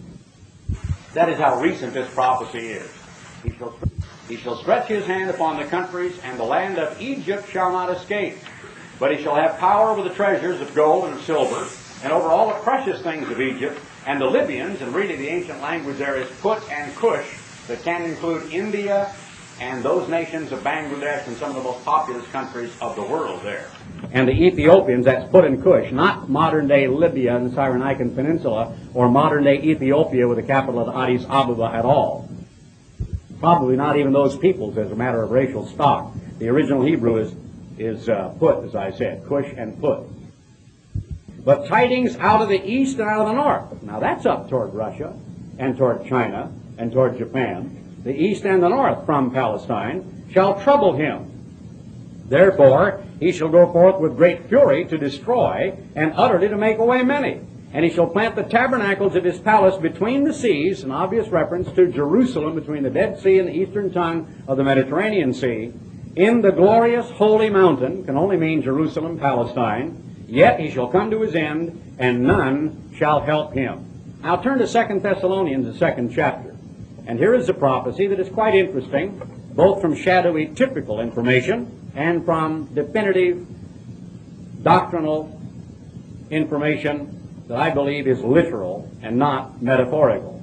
S2: That is how recent this prophecy is. He shall, he shall stretch his hand upon the countries, and the land of Egypt shall not escape. But he shall have power over the treasures of gold and of silver, and over all the precious things of Egypt, and the Libyans, and really the ancient language there is Put and Cush, that can include India and those nations of Bangladesh and some of the most populous countries of the world there. And the Ethiopians, that's Put and Cush, not modern-day Libya and the Cyrenaican Peninsula, or modern-day Ethiopia with the capital of Addis Ababa at all. Probably not even those peoples as a matter of racial stock. The original Hebrew is, is uh, Put, as I said, Cush and Put. But tidings out of the east and out of the north. Now that's up toward Russia and toward China and toward Japan. The east and the north from Palestine shall trouble him. Therefore he shall go forth with great fury to destroy, and utterly to make away many. And he shall plant the tabernacles of his palace between the seas, an obvious reference to Jerusalem, between the Dead Sea and the eastern tongue of the Mediterranean Sea, in the glorious holy mountain, can only mean Jerusalem, Palestine. Yet he shall come to his end, and none shall help him. Now turn to Second Thessalonians, the second chapter. And here is a prophecy that is quite interesting, both from shadowy typical information and from definitive doctrinal information that I believe is literal and not metaphorical.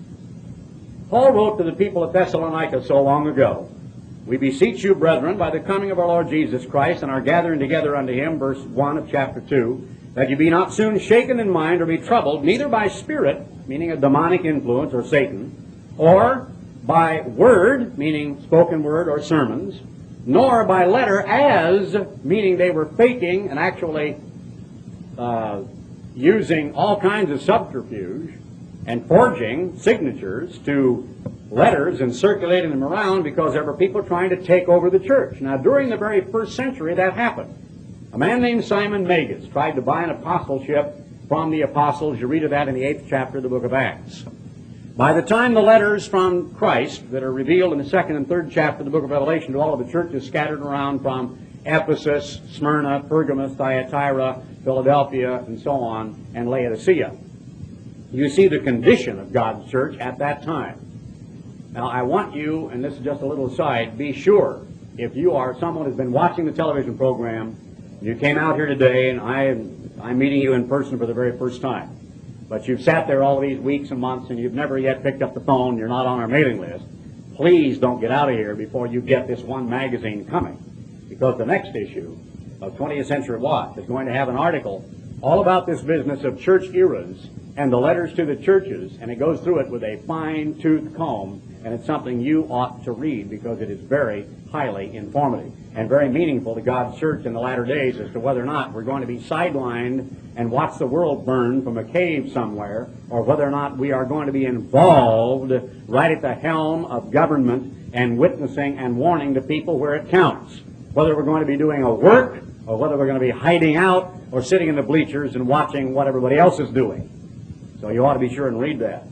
S2: Paul wrote to the people of Thessalonica so long ago, "We beseech you, brethren, by the coming of our Lord Jesus Christ and our gathering together unto him," verse one of chapter two, "that you be not soon shaken in mind or be troubled, neither by spirit," meaning a demonic influence or Satan, "or by word," meaning spoken word or sermons, "nor by letter as," meaning they were faking and actually uh, using all kinds of subterfuge and forging signatures to letters and circulating them around because there were people trying to take over the church. Now, during the very first century, that happened. A man named Simon Magus tried to buy an apostleship from the apostles. You read of that in the eighth chapter of the book of Acts. By the time the letters from Christ that are revealed in the second and third chapter of the book of Revelation to all of the churches scattered around from Ephesus, Smyrna, Pergamos, Thyatira, Philadelphia, and so on, and Laodicea, you see the condition of God's church at that time. Now, I want you, and this is just a little aside, be sure, if you are someone who's been watching the television program, you came out here today, and I, I'm meeting you in person for the very first time, but you've sat there all these weeks and months, and you've never yet picked up the phone, you're not on our mailing list, please don't get out of here before you get this one magazine coming, because the next issue of twentieth Century Watch is going to have an article all about this business of church eras and the letters to the churches, and it goes through it with a fine-tooth comb, and it's something you ought to read because it is very highly informative and very meaningful to God's church in the latter days as to whether or not we're going to be sidelined and watch the world burn from a cave somewhere, or whether or not we are going to be involved right at the helm of government and witnessing and warning the people where it counts, whether we're going to be doing a work or whether we're going to be hiding out or sitting in the bleachers and watching what everybody else is doing. So you ought to be sure and read that.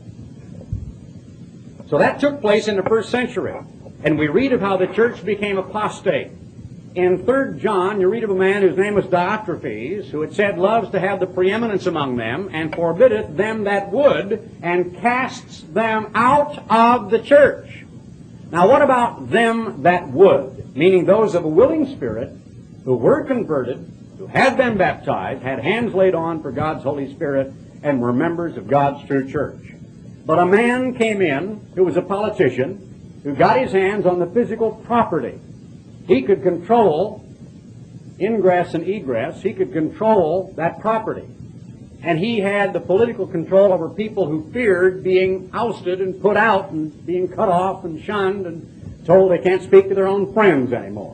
S2: So that took place in the first century. And we read of how the church became apostate. In Third John, you read of a man whose name was Diotrephes, who it said loves to have the preeminence among them, and forbiddeth them that would, and casts them out of the church. Now what about them that would? Meaning those of a willing spirit, who were converted, who had been baptized, had hands laid on for God's Holy Spirit, and were members of God's true church. But a man came in who was a politician, who got his hands on the physical property. He could control ingress and egress. He could control that property. And he had the political control over people who feared being ousted and put out and being cut off and shunned and told they can't speak to their own friends anymore.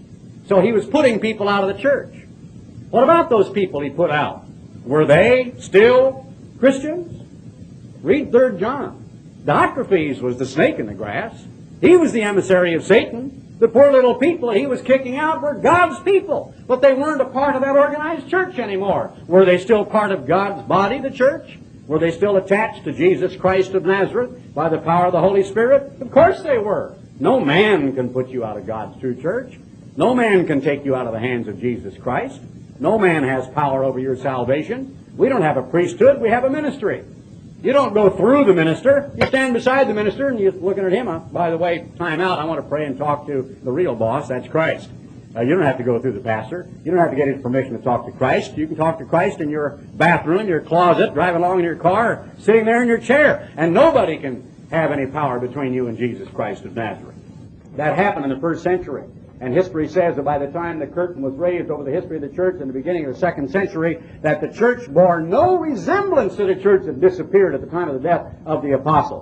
S2: So he was putting people out of the church. What about those people he put out? Were they still Christians? Read Third John. Diotrephes was the snake in the grass. He was the emissary of Satan. The poor little people he was kicking out were God's people, but they weren't a part of that organized church anymore. Were they still part of God's body, the church? Were they still attached to Jesus Christ of Nazareth by the power of the Holy Spirit? Of course they were. No man can put you out of God's true church. No man can take you out of the hands of Jesus Christ. No man has power over your salvation. We don't have a priesthood, we have a ministry. You don't go through the minister. You stand beside the minister and you're looking at him. Uh, by the way, time out. I want to pray and talk to the real boss. That's Christ. Uh, you don't have to go through the pastor. You don't have to get his permission to talk to Christ. You can talk to Christ in your bathroom, your closet, driving along in your car, sitting there in your chair. And nobody can have any power between you and Jesus Christ of Nazareth. That happened in the first century. And history says that by the time the curtain was raised over the history of the church in the beginning of the second century, that the church bore no resemblance to the church that disappeared at the time of the death of the apostles.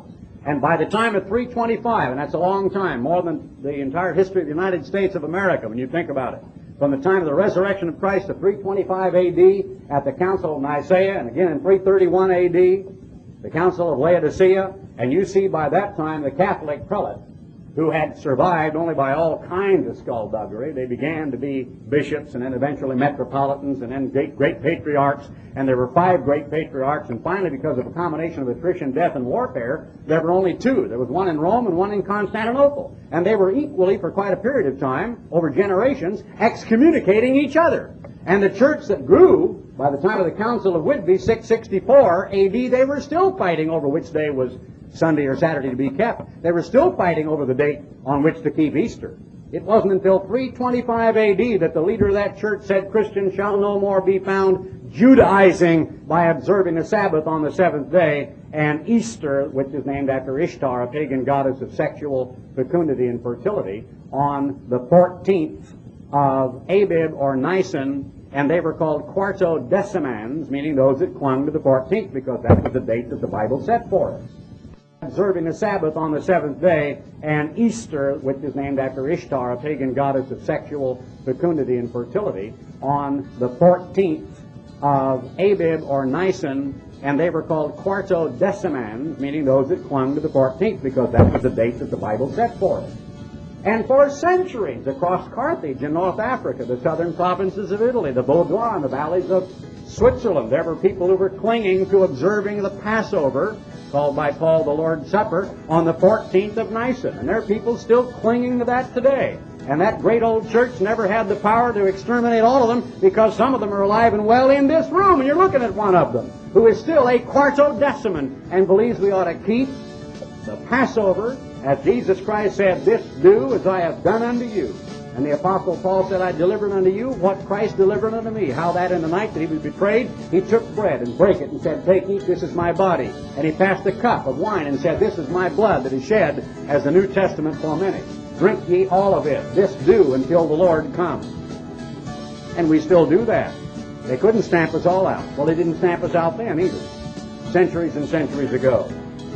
S2: And by the time of three twenty-five, and that's a long time, more than the entire history of the United States of America when you think about it, from the time of the resurrection of Christ to three twenty-five A D at the Council of Nicaea, and again in three thirty-one A D, the Council of Laodicea, and you see by that time the Catholic prelate, who had survived only by all kinds of skullduggery. They began to be bishops and then eventually metropolitans and then great, great patriarchs. And there were five great patriarchs. And finally, because of a combination of attrition, death, and warfare, there were only two. There was one in Rome and one in Constantinople. And they were equally, for quite a period of time, over generations, excommunicating each other. And the church that grew, by the time of the Council of Whitby, six sixty-four A D, they were still fighting over which day was Sunday or Saturday to be kept. They were still fighting over the date on which to keep Easter. It wasn't until three twenty-five A D that the leader of that church said, Christians shall no more be found Judaizing by observing the Sabbath on the seventh day, and Easter, which is named after Ishtar, a pagan goddess of sexual fecundity and fertility, on the fourteenth of Abib or Nisan, and they were called quartodecimans, meaning those that clung to the fourteenth, because that was the date that the Bible set for us. Observing the Sabbath on the seventh day, and Easter, which is named after Ishtar, a pagan goddess of sexual fecundity and fertility, on the fourteenth of Abib or Nisan, and they were called quartodecimans, meaning those that clung to the fourteenth, because that was the date that the Bible set for us. And for centuries across Carthage in North Africa, the southern provinces of Italy, the Vaudois and the valleys of Switzerland, there were people who were clinging to observing the Passover, called by Paul the Lord's Supper, on the fourteenth of Nisan. And there are people still clinging to that today. And that great old church never had the power to exterminate all of them, because some of them are alive and well in this room, and you're looking at one of them, who is still a quartodeciman and believes we ought to keep the Passover, as Jesus Christ said, "This do as I have done unto you." And the Apostle Paul said, "I delivered unto you what Christ delivered unto me." How that in the night that he was betrayed, he took bread and brake it and said, "Take, eat, this is my body." And he passed a cup of wine and said, "This is my blood that is shed as the New Testament for many. Drink ye all of it. This do until the Lord comes." And we still do that. They couldn't stamp us all out. Well, they didn't stamp us out then either, centuries and centuries ago.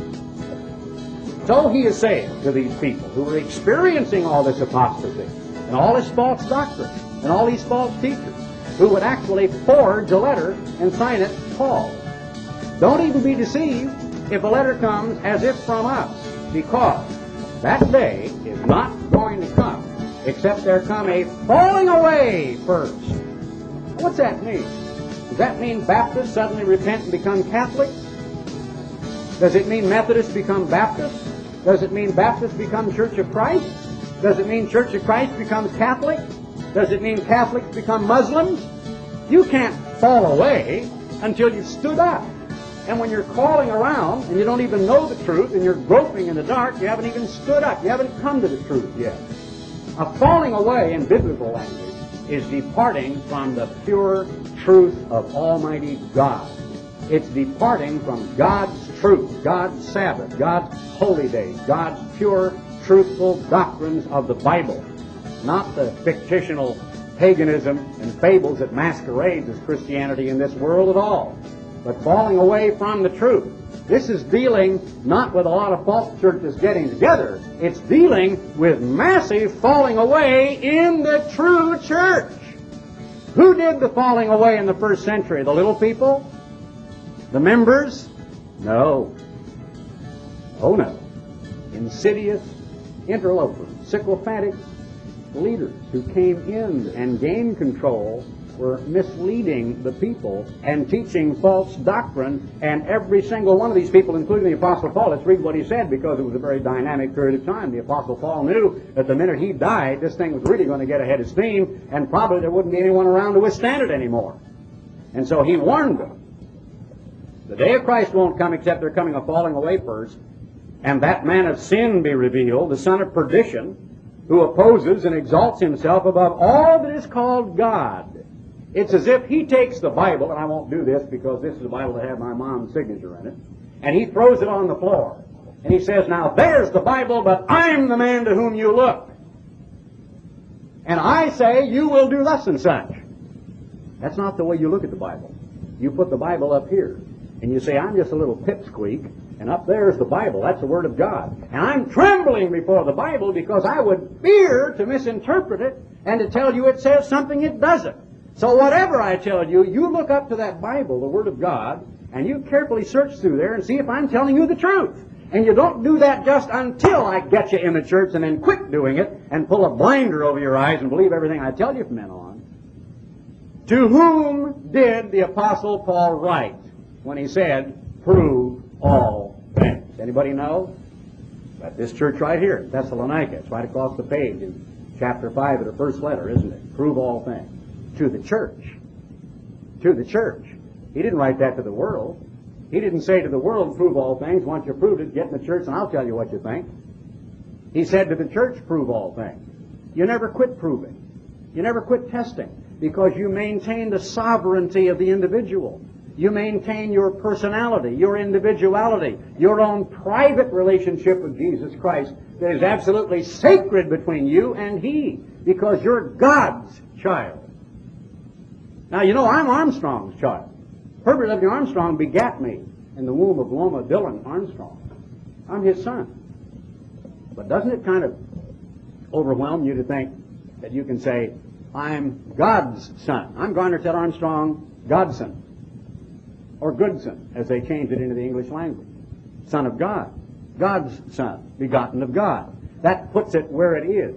S2: So he is saying to these people who are experiencing all this apostasy and all this false doctrine and all these false teachers who would actually forge a letter and sign it Paul, don't even be deceived if a letter comes as if from us, because that day is not going to come except there come a falling away first. What's that mean? Does that mean Baptists suddenly repent and become Catholics? Does it mean Methodists become Baptists? Does it mean Baptists become Church of Christ? Does it mean Church of Christ becomes Catholic? Does it mean Catholics become Muslims? You can't fall away until you've stood up. And when you're crawling around and you don't even know the truth and you're groping in the dark, you haven't even stood up. You haven't come to the truth yet. A falling away in biblical language is departing from the pure truth of Almighty God. It's departing from God's truth, God's Sabbath, God's holy days, God's pure, truthful doctrines of the Bible, not the fictional paganism and fables that masquerades as Christianity in this world at all, but falling away from the truth. This is dealing not with a lot of false churches getting together. It's dealing with massive falling away in the true church. Who did the falling away in the first century? The little people? The members? No. Oh no. Insidious interlopers, sycophantic leaders who came in and gained control were misleading the people and teaching false doctrine, and every single one of these people, including the Apostle Paul, let's read what he said, because it was a very dynamic period of time. The Apostle Paul knew that the minute he died, this thing was really going to get ahead of steam, and probably there wouldn't be anyone around to withstand it anymore. And so he warned them. The day of Christ won't come except there coming a falling away first, and that man of sin be revealed, the son of perdition, who opposes and exalts himself above all that is called God. It's as if he takes the Bible, and I won't do this because this is a Bible that had my mom's signature in it, and he throws it on the floor. And he says, "Now there's the Bible, but I'm the man to whom you look. And I say you will do thus and such." That's not the way you look at the Bible. You put the Bible up here, and you say, "I'm just a little pipsqueak, And up there is the Bible. That's the Word of God. And I'm trembling before the Bible because I would fear to misinterpret it and to tell you it says something it doesn't. So whatever I tell you, you look up to that Bible, the Word of God, and you carefully search through there and see if I'm telling you the truth. And you don't do that just until I get you in the church and then quit doing it and pull a blinder over your eyes and believe everything I tell you from then on. To whom did the Apostle Paul write when he said, prove all things? Anybody know? At this church right here, Thessalonica. It's right across the page in chapter five of the first letter, isn't it? Prove all things. To the church. To the church. He didn't write that to the world. He didn't say to the world, prove all things. Once you proved it, get in the church and I'll tell you what you think. He said to the church, prove all things. You never quit proving. You never quit testing because you maintain the sovereignty of the individual. You maintain your personality, your individuality, your own private relationship with Jesus Christ that is absolutely sacred between you and He because you're God's child. Now, you know, I'm Armstrong's child. Herbert W. Armstrong begat me in the womb of Loma Dillon Armstrong. I'm his son. But doesn't it kind of overwhelm you to think that you can say, I'm God's son. I'm Garner Ted Armstrong, Godson. Or Goodson, as they changed it into the English language. Son of God. God's son, begotten of God. That puts it where it is.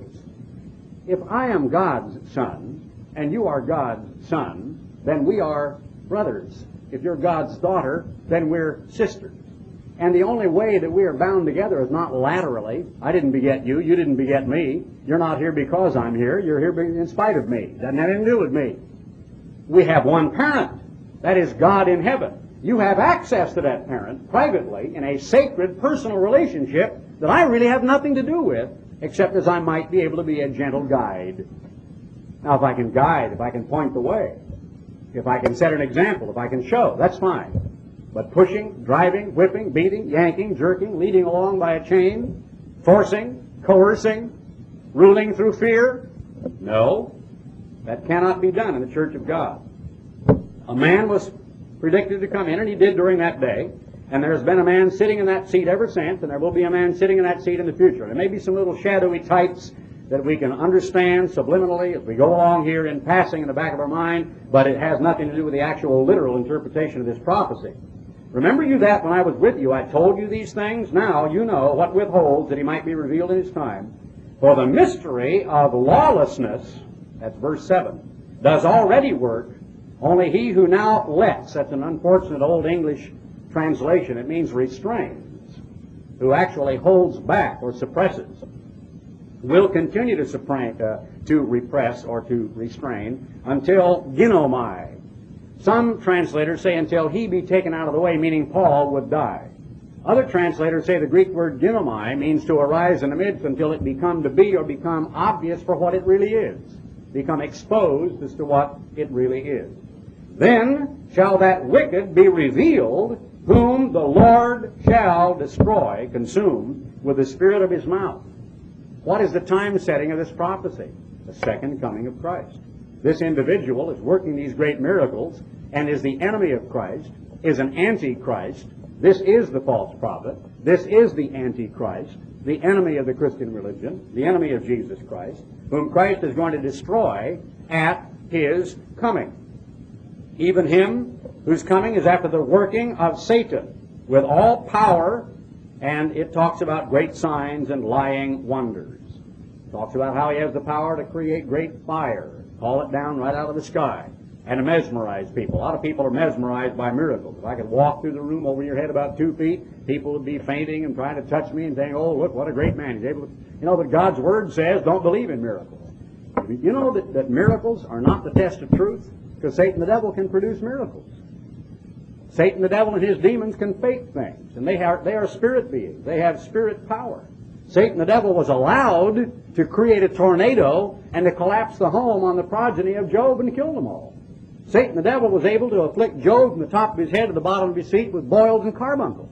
S2: If I am God's son, and you are God's son, then we are brothers. If you're God's daughter, then we're sisters. And the only way that we are bound together is not laterally. I didn't beget you. You didn't beget me. You're not here because I'm here. You're here in spite of me. Doesn't have anything to do with me. We have one parent. That is God in heaven. You have access to that parent privately in a sacred personal relationship that I really have nothing to do with, except as I might be able to be a gentle guide. Now, if I can guide, if I can point the way, if I can set an example, if I can show, that's fine. But pushing, driving, whipping, beating, yanking, jerking, leading along by a chain, forcing, coercing, ruling through fear, no, that cannot be done in the church of God. A man was predicted to come in, and he did during that day, and there's been a man sitting in that seat ever since, and there will be a man sitting in that seat in the future. There may be some little shadowy types that we can understand subliminally as we go along here in passing in the back of our mind, but it has nothing to do with the actual literal interpretation of this prophecy. Remember you that when I was with you, I told you these things? Now you know what withholds that he might be revealed in his time. For the mystery of lawlessness, that's verse seven, does already work, only he who now lets, that's an unfortunate old English translation, it means restrains, who actually holds back or suppresses, will continue to, suppress, uh, to repress or to restrain until ginomai. Some translators say until he be taken out of the way, meaning Paul would die. Other translators say the Greek word ginomai means to arise in the midst until it become to be or become obvious for what it really is, become exposed as to what it really is. Then shall that wicked be revealed, whom the Lord shall destroy, consume, with the spirit of his mouth. What is the time setting of this prophecy? The second coming of Christ. This individual is working these great miracles and is the enemy of Christ, is an antichrist. This is the false prophet. This is the antichrist, the enemy of the Christian religion, the enemy of Jesus Christ, whom Christ is going to destroy at his coming. Even him whose coming is after the working of Satan with all power. And it talks about great signs and lying wonders. It talks about how he has the power to create great fire, call it down right out of the sky, and to mesmerize people. A lot of people are mesmerized by miracles. If I could walk through the room over your head about two feet, people would be fainting and trying to touch me and saying, oh, look, what a great man. He's able to... You know, but God's Word says don't believe in miracles. You know that, that miracles are not the test of truth? Because Satan the devil can produce miracles. Satan the devil and his demons can fake things, and they are, they are spirit beings. They have spirit power. Satan the devil was allowed to create a tornado and to collapse the home on the progeny of Job and kill them all. Satan the devil was able to afflict Job from the top of his head to the bottom of his feet with boils and carbuncles.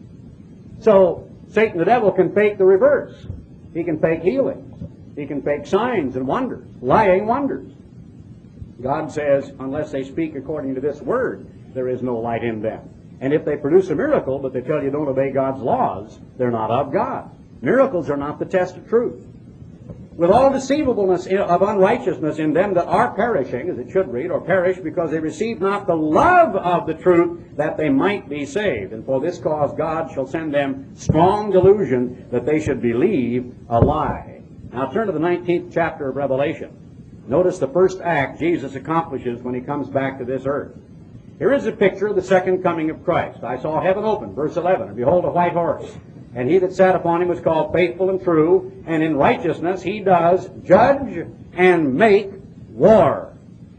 S2: So Satan the devil can fake the reverse. He can fake healings. He can fake signs and wonders, lying wonders. God says, unless they speak according to this word, there is no light in them. And if they produce a miracle, but they tell you don't obey God's laws, they're not of God. Miracles are not the test of truth. With all deceivableness of unrighteousness in them that are perishing, as it should read, or perish because they receive not the love of the truth that they might be saved. And for this cause God shall send them strong delusion that they should believe a lie. Now turn to the nineteenth chapter of Revelation. Notice the first act Jesus accomplishes when he comes back to this earth. Here is a picture of the second coming of Christ. I saw heaven open, verse eleven, and behold a white horse. And he that sat upon him was called Faithful and True, and in righteousness he does judge and make war.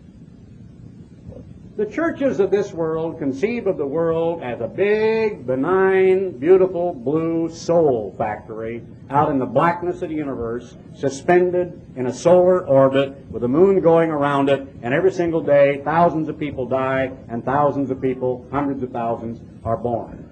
S2: The churches of this world conceive of the world as a big, benign, beautiful blue soul factory out in the blackness of the universe, suspended in a solar orbit with the moon going around it, and every single day thousands of people die and thousands of people, hundreds of thousands, are born.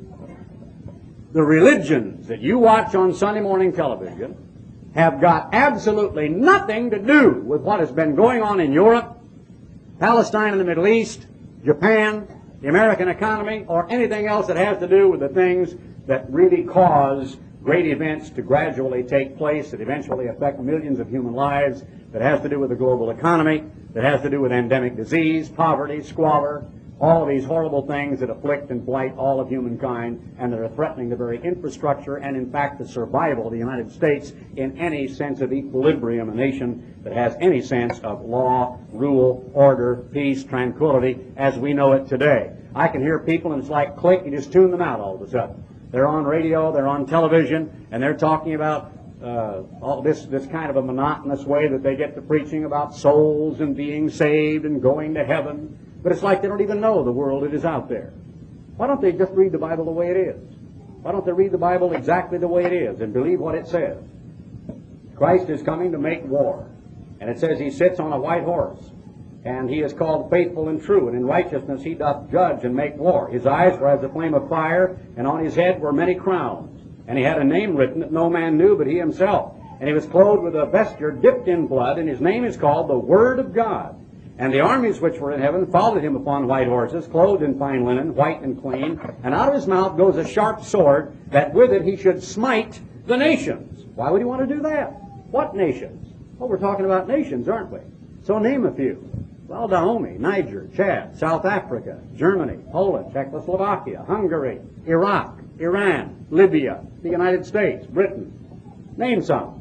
S2: The religions that you watch on Sunday morning television have got absolutely nothing to do with what has been going on in Europe, Palestine and the Middle East, Japan, the American economy, or anything else that has to do with the things that really cause great events to gradually take place that eventually affect millions of human lives, that has to do with the global economy, that has to do with endemic disease, poverty, squalor, all of these horrible things that afflict and blight all of humankind and that are threatening the very infrastructure and, in fact, the survival of the United States in any sense of equilibrium, a nation that has any sense of law, rule, order, peace, tranquility as we know it today. I can hear people and it's like click, you just tune them out all of a sudden. They're on radio, they're on television, and they're talking about uh, all this, this kind of a monotonous way that they get to preaching about souls and being saved and going to heaven. But it's like they don't even know the world that is out there. Why don't they just read the Bible the way it is? Why don't they read the Bible exactly the way it is and believe what it says? Christ is coming to make war. And it says he sits on a white horse. And he is called Faithful and True. And in righteousness he doth judge and make war. His eyes were as a flame of fire, and on his head were many crowns. And he had a name written that no man knew but he himself. And he was clothed with a vesture dipped in blood, and his name is called the Word of God. And the armies which were in heaven followed him upon white horses, clothed in fine linen, white and clean. And out of his mouth goes a sharp sword, that with it he should smite the nations. Why would he want to do that? What nations? Well, we're talking about nations, aren't we? So name a few. Well, Dahomey, Niger, Chad, South Africa, Germany, Poland, Czechoslovakia, Hungary, Iraq, Iran, Libya, the United States, Britain. Name some.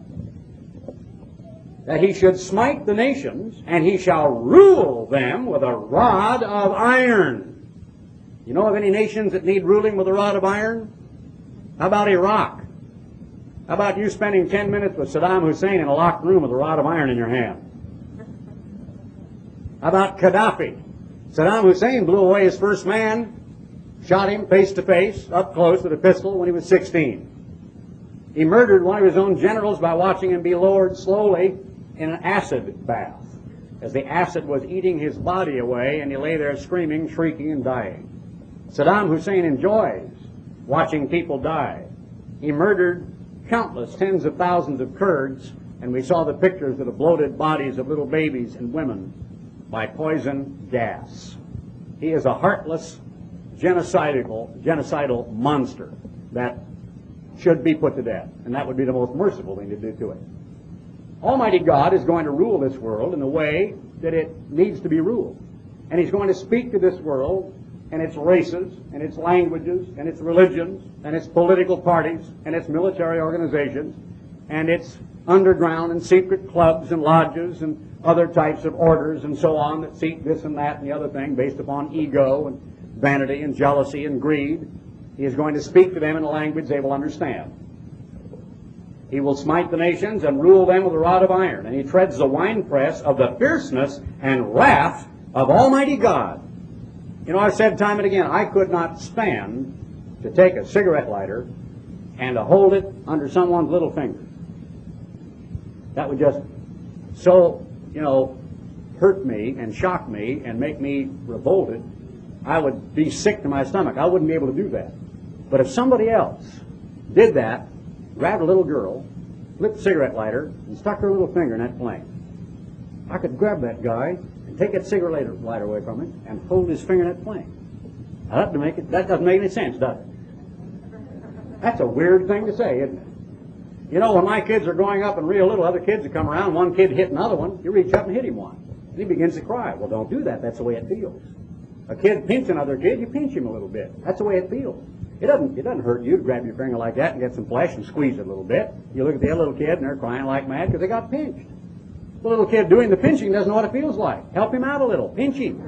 S2: That he should smite the nations, and he shall rule them with a rod of iron. You know of any nations that need ruling with a rod of iron? How about Iraq? How about you spending ten minutes with Saddam Hussein in a locked room with a rod of iron in your hand? How about Gaddafi? Saddam Hussein blew away his first man, shot him face to face, up close with a pistol when he was sixteen. He murdered one of his own generals by watching him be lowered slowly in an acid bath, as the acid was eating his body away, and he lay there screaming, shrieking, and dying. Saddam Hussein enjoys watching people die. He murdered countless tens of thousands of Kurds, and we saw the pictures of the bloated bodies of little babies and women by poison gas. He is a heartless, genocidal, genocidal monster that should be put to death, and that would be the most merciful thing to do to it. Almighty God is going to rule this world in the way that it needs to be ruled. And he's going to speak to this world and its races and its languages and its religions and its political parties and its military organizations and its underground and secret clubs and lodges and other types of orders and so on that seek this and that and the other thing based upon ego and vanity and jealousy and greed. He is going to speak to them in a language they will understand. He will smite the nations and rule them with a rod of iron, and he treads the winepress of the fierceness and wrath of Almighty God. You know, I've said time and again, I could not stand to take a cigarette lighter and to hold it under someone's little finger. That would just so, you know, hurt me and shock me and make me revolted. I would be sick to my stomach. I wouldn't be able to do that. But if somebody else did that, grabbed a little girl, lit the cigarette lighter, and stuck her little finger in that flame, I could grab that guy and take that cigarette lighter away from him and hold his finger in that flame. Now, that doesn't make it, that doesn't make any sense, does it? That's a weird thing to say, isn't it? You know, when my kids are growing up and real little, other kids would come around, one kid hit another one, you reach up and hit him one. And he begins to cry. Well, don't do that. That's the way it feels. A kid pinch another kid, you pinch him a little bit. That's the way it feels. It doesn't, it doesn't hurt you to grab your finger like that and get some flesh and squeeze it a little bit. You look at the other little kid and they're crying like mad because they got pinched. The little kid doing the pinching doesn't know what it feels like. Help him out a little. Pinch him.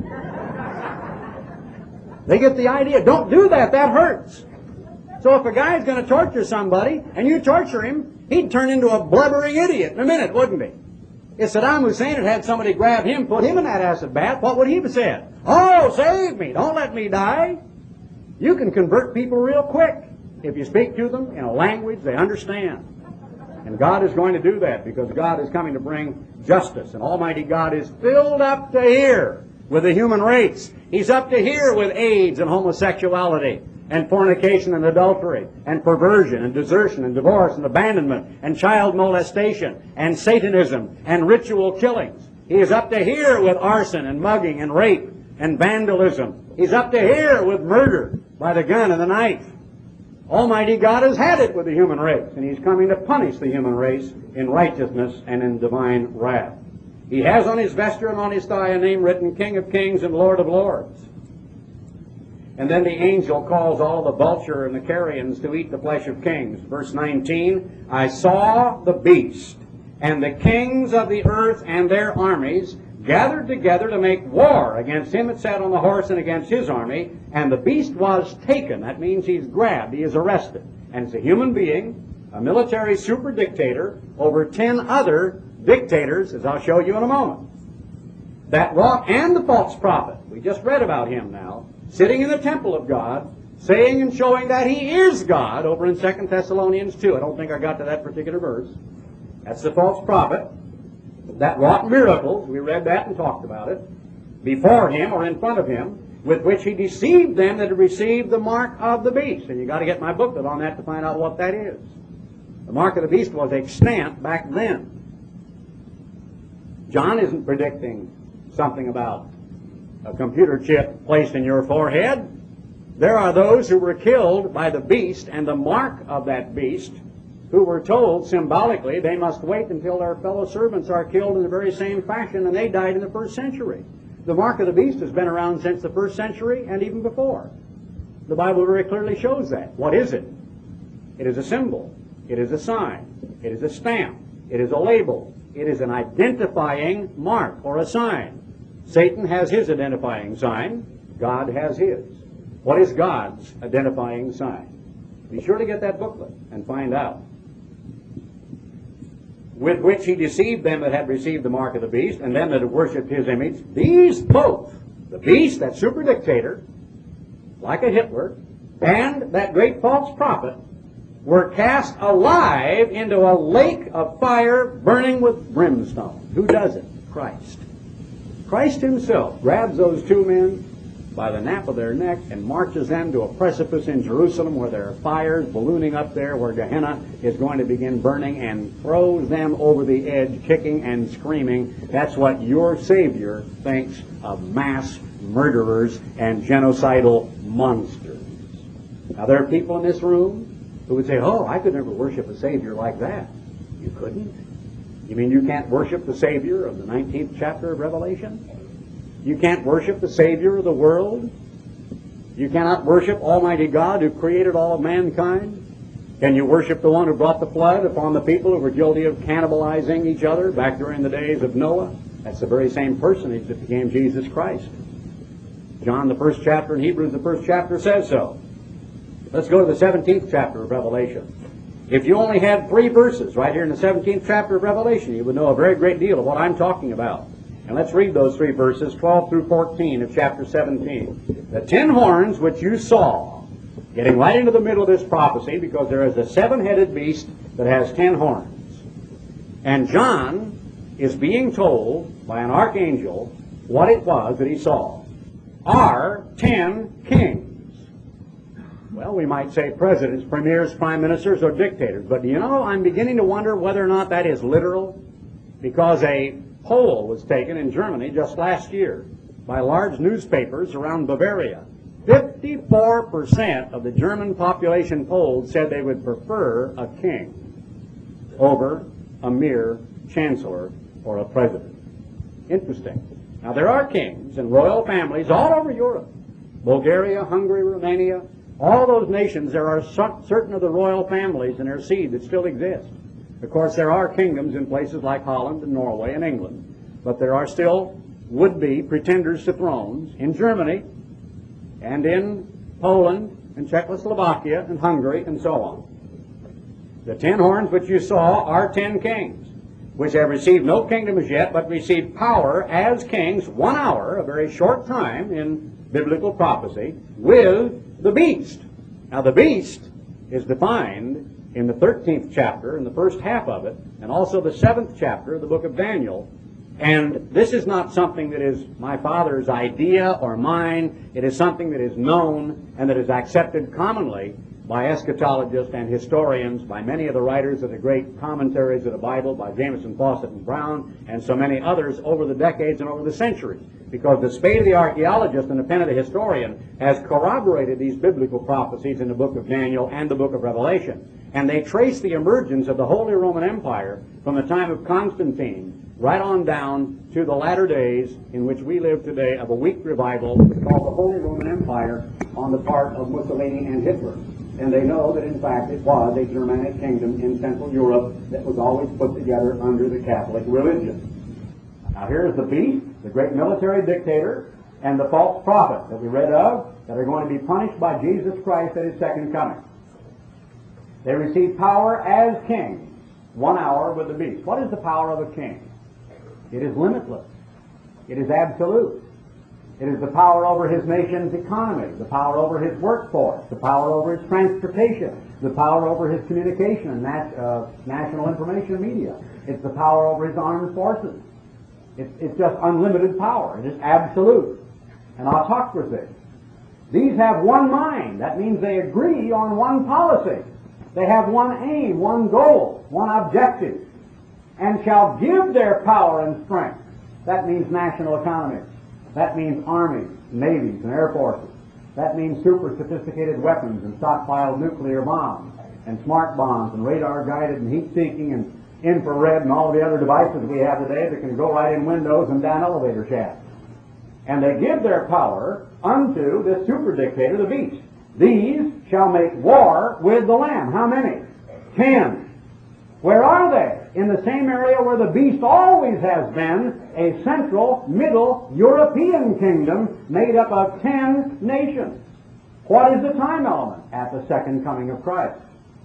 S2: They get the idea. Don't do that. That hurts. So if a guy's going to torture somebody and you torture him, he'd turn into a blubbering idiot in a minute, wouldn't he? If Saddam Hussein had had somebody grab him, put him in that acid bath, what would he have said? Oh, save me. Don't let me die. You can convert people real quick if you speak to them in a language they understand. And God is going to do that because God is coming to bring justice. And Almighty God is filled up to here with the human race. He's up to here with AIDS and homosexuality and fornication and adultery and perversion and desertion and divorce and abandonment and child molestation and Satanism and ritual killings. He is up to here with arson and mugging and rape and vandalism. He's up to here with murder by the gun and the knife. Almighty God has had it with the human race, and He's coming to punish the human race in righteousness and in divine wrath. He has on His vesture and on His thigh a name written, King of Kings and Lord of Lords. And then the angel calls all the vulture and the carrions to eat the flesh of kings. Verse nineteen, I saw the beast, and the kings of the earth and their armies gathered together to make war against him that sat on the horse and against his army, and the beast was taken. That means he's grabbed, he is arrested. And it's a human being, a military super dictator, over ten other dictators, as I'll show you in a moment. That wrought, and the false prophet, we just read about him now, sitting in the temple of God, saying and showing that he is God, over in Second Thessalonians two. I don't think I got to that particular verse. That's the false prophet that wrought miracles, we read that and talked about it, before him or in front of him, with which he deceived them that had received the mark of the beast. And you've got to get my booklet on that to find out what that is. The mark of the beast was extant back then. John isn't predicting something about a computer chip placed in your forehead. There are those who were killed by the beast and the mark of that beast, who were told symbolically they must wait until their fellow servants are killed in the very same fashion, and they died in the first century. The mark of the beast has been around since the first century and even before. The Bible very clearly shows that. What is it? It is a symbol. It is a sign. It is a stamp. It is a label. It is an identifying mark or a sign. Satan has his identifying sign. God has his. What is God's identifying sign? Be sure to get that booklet and find out. With which he deceived them that had received the mark of the beast, and them that had worshipped his image. These both, the beast, that super dictator, like a Hitler, and that great false prophet, were cast alive into a lake of fire burning with brimstone. Who does it? Christ. Christ himself grabs those two men by the nape of their neck and marches them to a precipice in Jerusalem where there are fires ballooning up there, where Gehenna is going to begin burning, and throws them over the edge, kicking and screaming. That's what your Savior thinks of mass murderers and genocidal monsters. Now, there are people in this room who would say, oh, I could never worship a Savior like that. You couldn't? You mean you can't worship the Savior of the nineteenth chapter of Revelation? You can't worship the Savior of the world? You cannot worship Almighty God who created all of mankind? Can you worship the one who brought the flood upon the people who were guilty of cannibalizing each other back during the days of Noah? That's the very same personage that became Jesus Christ. John, the first chapter, in Hebrews, the first chapter, says so. Let's go to the seventeenth chapter of Revelation. If you only had three verses right here in the seventeenth chapter of Revelation, you would know a very great deal of what I'm talking about. And let's read those three verses, twelve through fourteen of chapter seventeen. The ten horns which you saw, getting right into the middle of this prophecy, because there is a seven-headed beast that has ten horns. And John is being told by an archangel what it was that he saw. Are ten kings. Well, we might say presidents, premiers, prime ministers, or dictators. But you know, I'm beginning to wonder whether or not that is literal, because a poll was taken in Germany just last year by large newspapers around Bavaria. fifty-four percent of the German population polled said they would prefer a king over a mere chancellor or a president. Interesting. Now, there are kings and royal families all over Europe. Bulgaria, Hungary, Romania, all those nations, there are certain of the royal families and their seed that still exist. Of course, there are kingdoms in places like Holland and Norway and England, but there are still would-be pretenders to thrones in Germany and in Poland and Czechoslovakia and Hungary and so on. The ten horns which you saw are ten kings, which have received no kingdom as yet, but received power as kings, one hour, a very short time in biblical prophecy, with the beast. Now the beast is defined in the thirteenth chapter, in the first half of it, and also the seventh chapter of the book of Daniel. And this is not something that is my father's idea or mine. It is something that is known and that is accepted commonly by eschatologists and historians, by many of the writers of the great commentaries of the Bible, by Jameson, Fawcett, and Brown, and so many others over the decades and over the centuries. Because the spade of the archaeologist and the pen of the historian has corroborated these biblical prophecies in the book of Daniel and the book of Revelation. And they trace the emergence of the Holy Roman Empire from the time of Constantine right on down to the latter days in which we live today of a weak revival called the Holy Roman Empire on the part of Mussolini and Hitler. And they know that in fact it was a Germanic kingdom in Central Europe that was always put together under the Catholic religion. Now here's the beast, the great military dictator, and the false prophet that we read of that are going to be punished by Jesus Christ at his second coming. They receive power as kings, one hour with the beast. What is the power of a king? It is limitless. It is absolute. It is the power over his nation's economy, the power over his workforce, the power over his transportation, the power over his communication and nat- uh, national information media. It's the power over his armed forces. It's, it's just unlimited power. It is absolute. An autocracy. These have one mind. That means they agree on one policy. They have one aim, one goal, one objective, and shall give their power and strength. That means national economies. That means armies, navies, and air forces. That means super sophisticated weapons and stockpiled nuclear bombs and smart bombs and radar-guided and heat-seeking and infrared and all of the other devices we have today that can go right in windows and down elevator shafts. And they give their power unto this super dictator, the beast. These shall make war with the Lamb. How many? Ten. Where are they? In the same area where the beast always has been, a central, middle European kingdom made up of ten nations. What is the time element? At the second coming of Christ.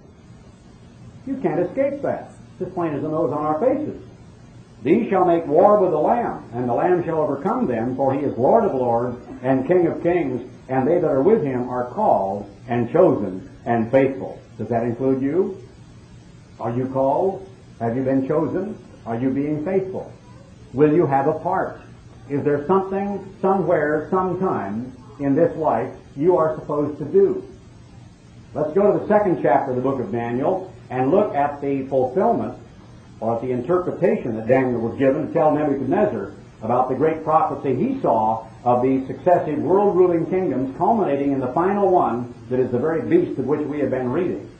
S2: You can't escape that. It's as plain as the nose on our faces. These shall make war with the Lamb, and the Lamb shall overcome them, for he is Lord of lords and King of kings, and they that are with him are called and chosen and faithful. Does that include you? Are you called? Have you been chosen? Are you being faithful? Will you have a part? Is there something, somewhere, sometime in this life you are supposed to do? Let's go to the second chapter of the book of Daniel and look at the fulfillment or at the interpretation that Daniel was given to tell Nebuchadnezzar about the great prophecy he saw of the successive world-ruling kingdoms culminating in the final one that is the very beast of which we have been reading.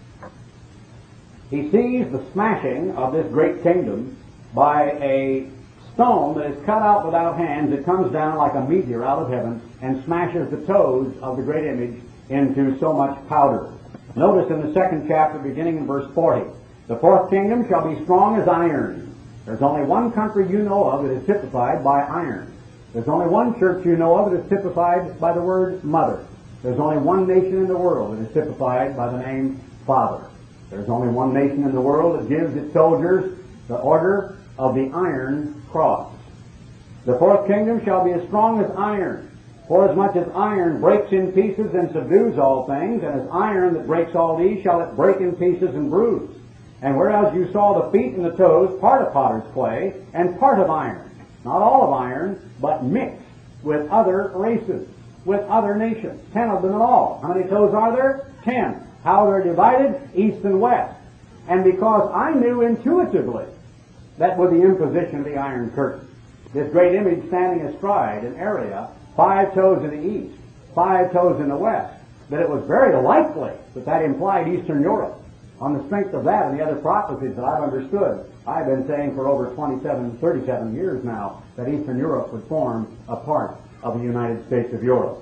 S2: He sees the smashing of this great kingdom by a stone that is cut out without hands. It comes down like a meteor out of heaven and smashes the toes of the great image into so much powder. Notice in the second chapter, beginning in verse forty, the fourth kingdom shall be strong as iron. There's only one country you know of that is typified by iron. There's only one church you know of that is typified by the word mother. There's only one nation in the world that is typified by the name Father. There's only one nation in the world that gives its soldiers the order of the Iron Cross. The fourth kingdom shall be as strong as iron, forasmuch as iron breaks in pieces and subdues all things, and as iron that breaks all these shall it break in pieces and bruise. And whereas you saw the feet and the toes, part of potter's clay, and part of iron, not all of iron, but mixed with other races, with other nations, ten of them in all. How many toes are there? Ten. How they're divided? East and west. And because I knew intuitively that with the imposition of the Iron Curtain, this great image standing astride an area, five toes in the east, five toes in the west, that it was very likely that that implied Eastern Europe. On the strength of that and the other prophecies that I've understood, I've been saying for over twenty-seven, thirty-seven years now that Eastern Europe would form a part of the United States of Europe.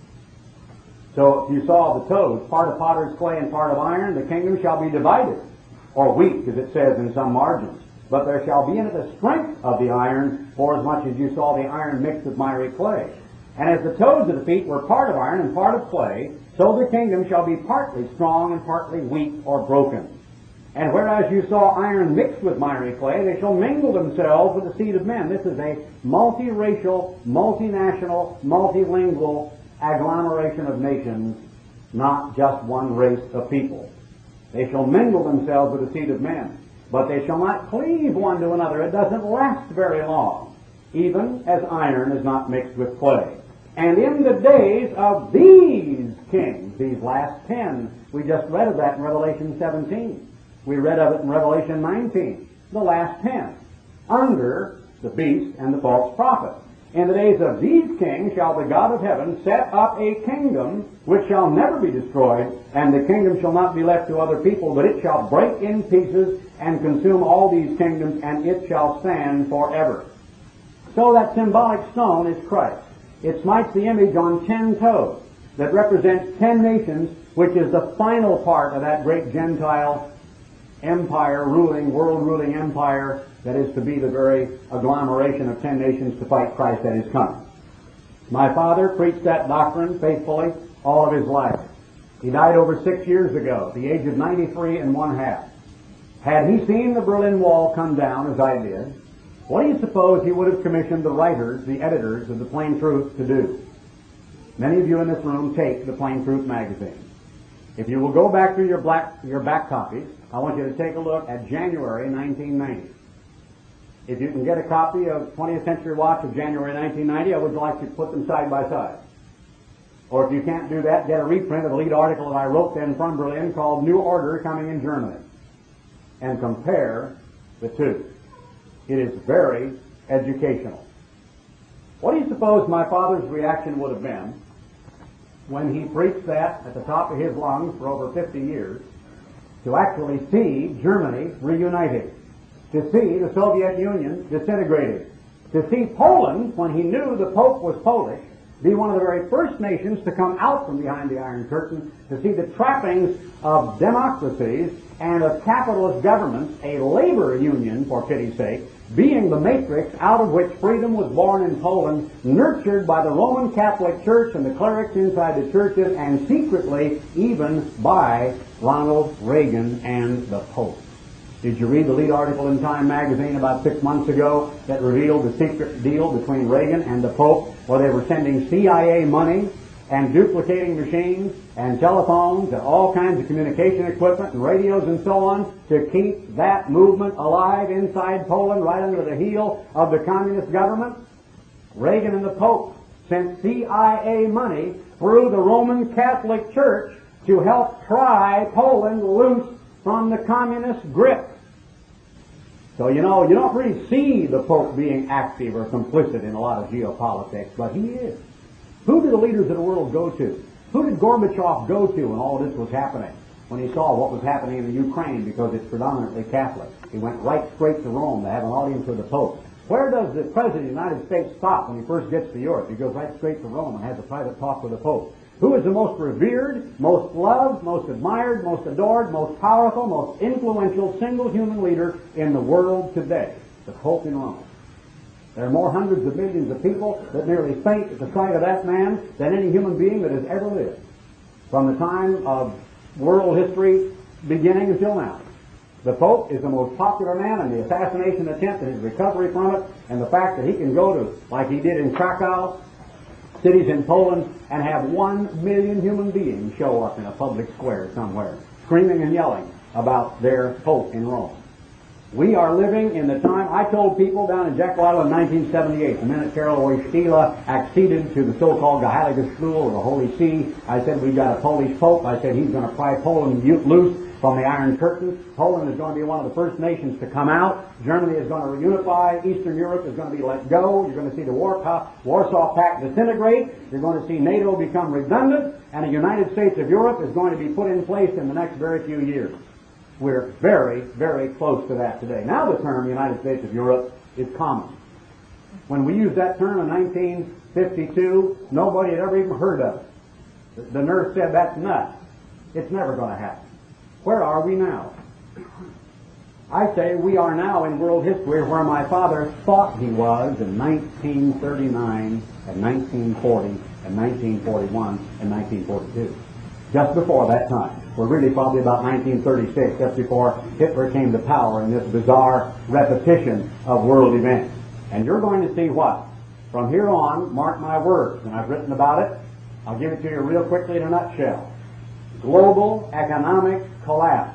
S2: So if you saw the toes, part of potter's clay and part of iron, the kingdom shall be divided, or weak, as it says in some margins. But there shall be in it the strength of the iron, for as much as you saw the iron mixed with miry clay. And as the toes of the feet were part of iron and part of clay, so the kingdom shall be partly strong and partly weak or broken. And whereas you saw iron mixed with miry clay, they shall mingle themselves with the seed of men. This is a multiracial, multinational, multilingual agglomeration of nations, not just one race of people. They shall mingle themselves with the seed of men, but they shall not cleave one to another. It doesn't last very long, even as iron is not mixed with clay. And in the days of these kings, these last ten, we just read of that in Revelation seventeen. We read of it in Revelation nineteen, the last ten, under the beast and the false prophet. In the days of these kings shall the God of heaven set up a kingdom which shall never be destroyed, and the kingdom shall not be left to other people, but it shall break in pieces and consume all these kingdoms, and it shall stand forever. So that symbolic stone is Christ. It smites the image on ten toes that represents ten nations, which is the final part of that great Gentile empire, ruling, world-ruling empire that is to be the very agglomeration of ten nations to fight Christ at His coming. My father preached that doctrine faithfully all of his life. He died over six years ago, at the age of ninety-three and one half. Had he seen the Berlin Wall come down, as I did, what do you suppose he would have commissioned the writers, the editors of the Plain Truth to do? Many of you in this room take the Plain Truth magazine. If you will go back through your, black, your back copies, I want you to take a look at January nineteen ninety. If you can get a copy of twentieth Century Watch of January nineteen ninety, I would like to put them side by side. Or if you can't do that, get a reprint of a lead article that I wrote then from Berlin called New Order Coming in Germany, and compare the two. It is very educational. What do you suppose my father's reaction would have been when he preached that at the top of his lungs for over fifty years, to actually see Germany reunited, to see the Soviet Union disintegrated, to see Poland, when he knew the Pope was Polish, be one of the very first nations to come out from behind the Iron Curtain, to see the trappings of democracies and of capitalist governments, a labor union, for pity's sake, being the matrix out of which freedom was born in Poland, nurtured by the Roman Catholic Church and the clerics inside the churches, and secretly even by Ronald Reagan and the Pope. Did you read the lead article in Time magazine about six months ago that revealed the secret deal between Reagan and the Pope, where they were sending C I A money and duplicating machines and telephones and all kinds of communication equipment and radios and so on to keep that movement alive inside Poland, right under the heel of the communist government? Reagan and the Pope sent C I A money through the Roman Catholic Church to help pry Poland loose from the communist grip. So, you know, you don't really see the Pope being active or complicit in a lot of geopolitics, but he is. Who did the leaders of the world go to? Who did Gorbachev go to when all this was happening? When he saw what was happening in the Ukraine, because it's predominantly Catholic. He went right straight to Rome to have an audience with the Pope. Where does the President of the United States stop when he first gets to Europe? He goes right straight to Rome and has a private talk with the Pope. Who is the most revered, most loved, most admired, most adored, most powerful, most influential single human leader in the world today? The Pope in Rome. There are more hundreds of millions of people that nearly faint at the sight of that man than any human being that has ever lived, from the time of world history beginning until now. The Pope is the most popular man, and the assassination attempt and his recovery from it, and the fact that he can go to, like he did in Krakow, cities in Poland, and have one million human beings show up in a public square somewhere, screaming and yelling about their Pope in Rome. We are living in the time, I told people down in Jekyll Island in nineteen seventy-eight, the minute Karol Wojtyla acceded to the so-called Geheilige Stuhl, or the Holy See, I said, we've got a Polish Pope. I said, he's going to pry Poland loose from the Iron Curtain. Poland is going to be one of the first nations to come out. Germany is going to reunify. Eastern Europe is going to be let go. You're going to see the Warsaw Pact disintegrate. You're going to see NATO become redundant. And the United States of Europe is going to be put in place in the next very few years. We're very, very close to that today. Now the term United States of Europe is common. When we used that term in nineteen fifty-two, nobody had ever even heard of it. The nurse said, that's nuts. It's never going to happen. Where are we now? I say we are now in world history where my father thought he was in nineteen thirty-nine and nineteen forty and nineteen forty-one and nineteen forty-two. Just before that time. We're really probably about nineteen thirty-six, just before Hitler came to power in this bizarre repetition of world events. And you're going to see what? From here on, mark my words, and I've written about it. I'll give it to you real quickly in a nutshell. Global economic collapse.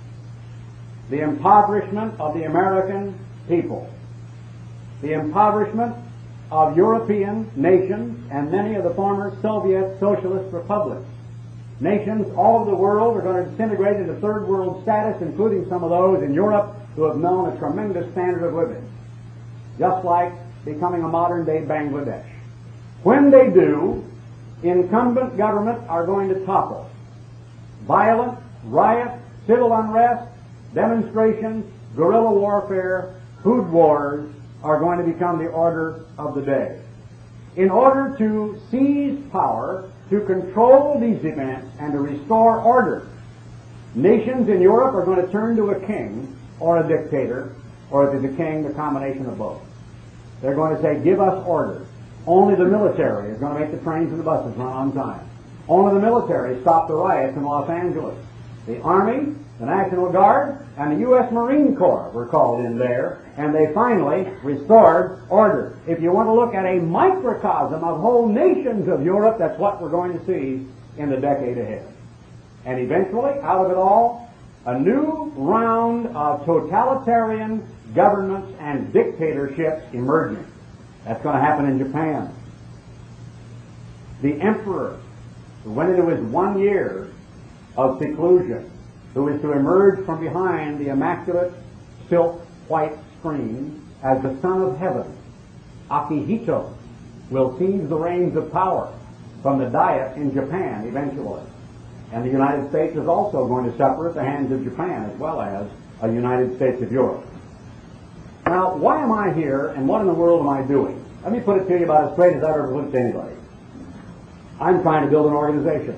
S2: The impoverishment of the American people. The impoverishment of European nations and many of the former Soviet socialist republics. Nations all over the world are going to disintegrate into third world status, including some of those in Europe who have known a tremendous standard of living. Just like becoming a modern-day Bangladesh. When they do, incumbent governments are going to topple. Violent, riot, civil unrest, demonstrations, guerrilla warfare, food wars are going to become the order of the day. In order to seize power, to control these events, and to restore order, nations in Europe are going to turn to a king or a dictator, or if it's a king, the combination of both. They're going to say, give us order. Only the military is going to make the trains and the buses run on time. Only the military stopped the riots in Los Angeles. The Army, the National Guard, and the U S Marine Corps were called in there, and they finally restored order. If you want to look at a microcosm of whole nations of Europe, that's what we're going to see in the decade ahead. And eventually, out of it all, a new round of totalitarian governments and dictatorships emerging. That's going to happen in Japan. The emperor, who went into his one year of seclusion, who is to emerge from behind the immaculate silk white screen as the son of heaven, Akihito, will seize the reins of power from the Diet in Japan eventually. And the United States is also going to suffer at the hands of Japan as well as a United States of Europe. Now, why am I here and what in the world am I doing? Let me put it to you about as straight as I've ever put it to anybody. I'm trying to build an organization.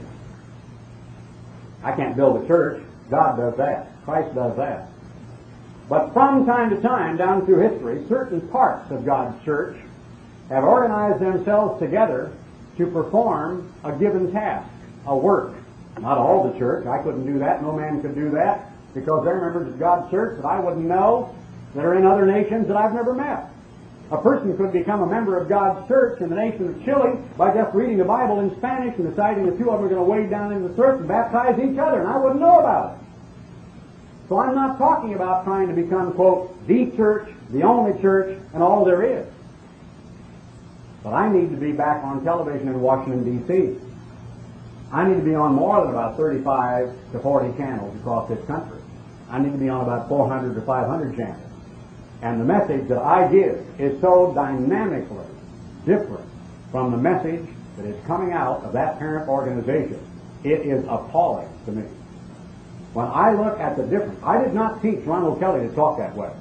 S2: I can't build a church. God does that. Christ does that. But from time to time, down through history, certain parts of God's church have organized themselves together to perform a given task, a work. Not all the church. I couldn't do that. No man could do that, because there are members of God's church that I wouldn't know that are in other nations that I've never met. A person could become a member of God's church in the nation of Chile by just reading the Bible in Spanish and deciding the two of them are going to wade down into the surf and baptize each other, and I wouldn't know about it. So I'm not talking about trying to become, quote, the church, the only church, and all there is. But I need to be back on television in Washington, D C I need to be on more than about thirty-five to forty channels across this country. I need to be on about four hundred to five hundred channels. And the message that I give is so dynamically different from the message that is coming out of that parent organization. It is appalling to me. When I look at the difference, I did not teach Ronald Kelly to talk that way.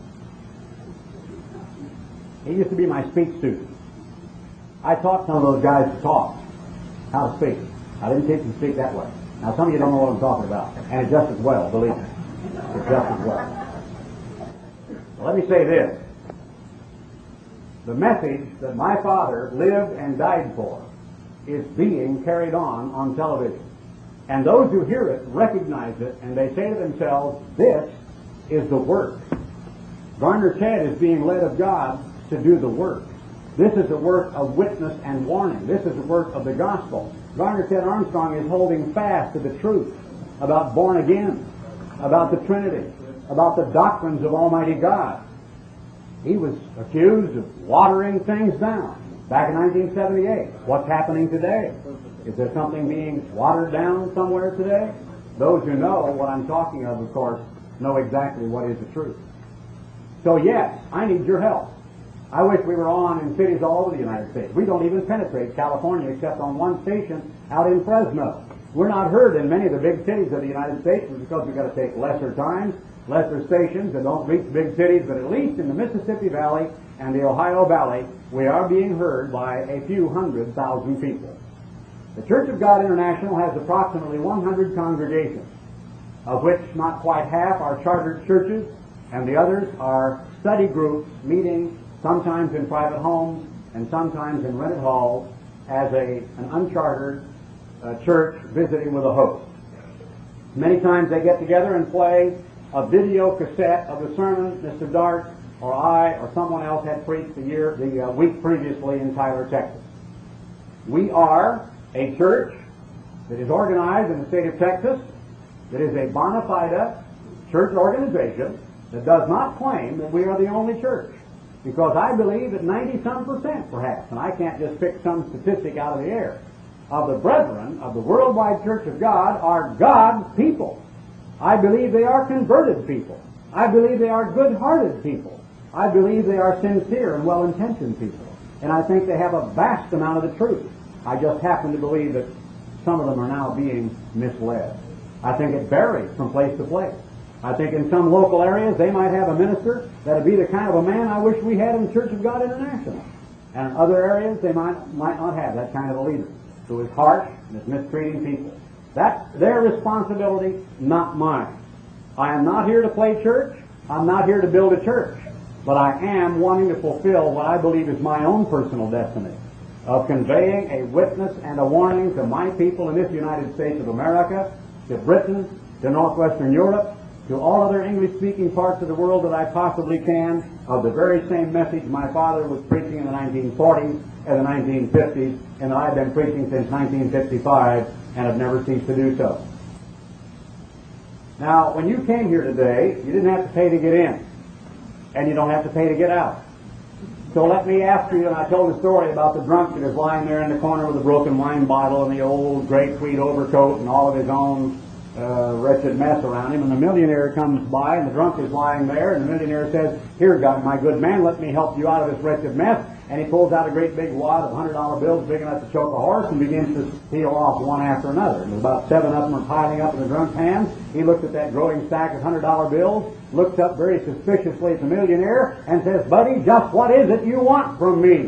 S2: He used to be my speech student. I taught some of those guys to talk, how to speak. I didn't teach them to speak that way. Now, some of you don't know what I'm talking about, and it's just as well, believe me. It's just as well. Let me say this. The message that my father lived and died for is being carried on on television. And those who hear it recognize it, and they say to themselves, this is the work. Garner Ted is being led of God to do the work. This is the work of witness and warning. This is the work of the gospel. Garner Ted Armstrong is holding fast to the truth about born again, about the Trinity, about the doctrines of Almighty God. He was accused of watering things down back in nineteen seventy-eight. What's happening today? Is there something being watered down somewhere today? Those who know what I'm talking of, of course, know exactly what is the truth. So yes, I need your help. I wish we were on in cities all over the United States. We don't even penetrate California except on one station out in Fresno. We're not heard in many of the big cities of the United States because we've got to take lesser times, lesser stations that don't reach big cities, but at least in the Mississippi Valley and the Ohio Valley, we are being heard by a few hundred thousand people. The Church of God International has approximately one hundred congregations, of which not quite half are chartered churches, and the others are study groups meeting sometimes in private homes and sometimes in rented halls as a, an unchartered uh, church visiting with a host. Many times they get together and play a video cassette of the sermon Mister Dart or I or someone else had preached the year, the uh, week previously in Tyler, Texas. We are a church that is organized in the state of Texas, that is a bona fide church organization that does not claim that we are the only church. Because I believe that ninety-some percent, perhaps, and I can't just pick some statistic out of the air, of the brethren of the worldwide Church of God are God's people. I believe they are converted people. I believe they are good-hearted people. I believe they are sincere and well-intentioned people. And I think they have a vast amount of the truth. I just happen to believe that some of them are now being misled. I think it varies from place to place. I think in some local areas they might have a minister that would be the kind of a man I wish we had in the Church of God International. And in other areas they might, might not have that kind of a leader who is harsh and is mistreating people. That's their responsibility, not mine. I am not here to play church. I'm not here to build a church. But I am wanting to fulfill what I believe is my own personal destiny of conveying a witness and a warning to my people in this United States of America, to Britain, to Northwestern Europe, to all other English-speaking parts of the world that I possibly can, of the very same message my father was preaching in the nineteen forties and the nineteen fifties, and that I've been preaching since nineteen fifty-five and have never ceased to do so. Now, when you came here today, you didn't have to pay to get in, and you don't have to pay to get out. So let me ask you, and I told a story about the drunk that is lying there in the corner with a broken wine bottle and the old gray tweed overcoat and all of his own uh, wretched mess around him, and the millionaire comes by, and the drunk is lying there, and the millionaire says, "Here, God, my good man, let me help you out of this wretched mess." And he pulls out a great big wad of one hundred dollar bills big enough to choke a horse and begins to peel off one after another. And about seven of them are piling up in the drunk's hands. He looks at that growing stack of one hundred dollar bills, looks up very suspiciously at the millionaire, and says, "Buddy, just what is it you want from me?"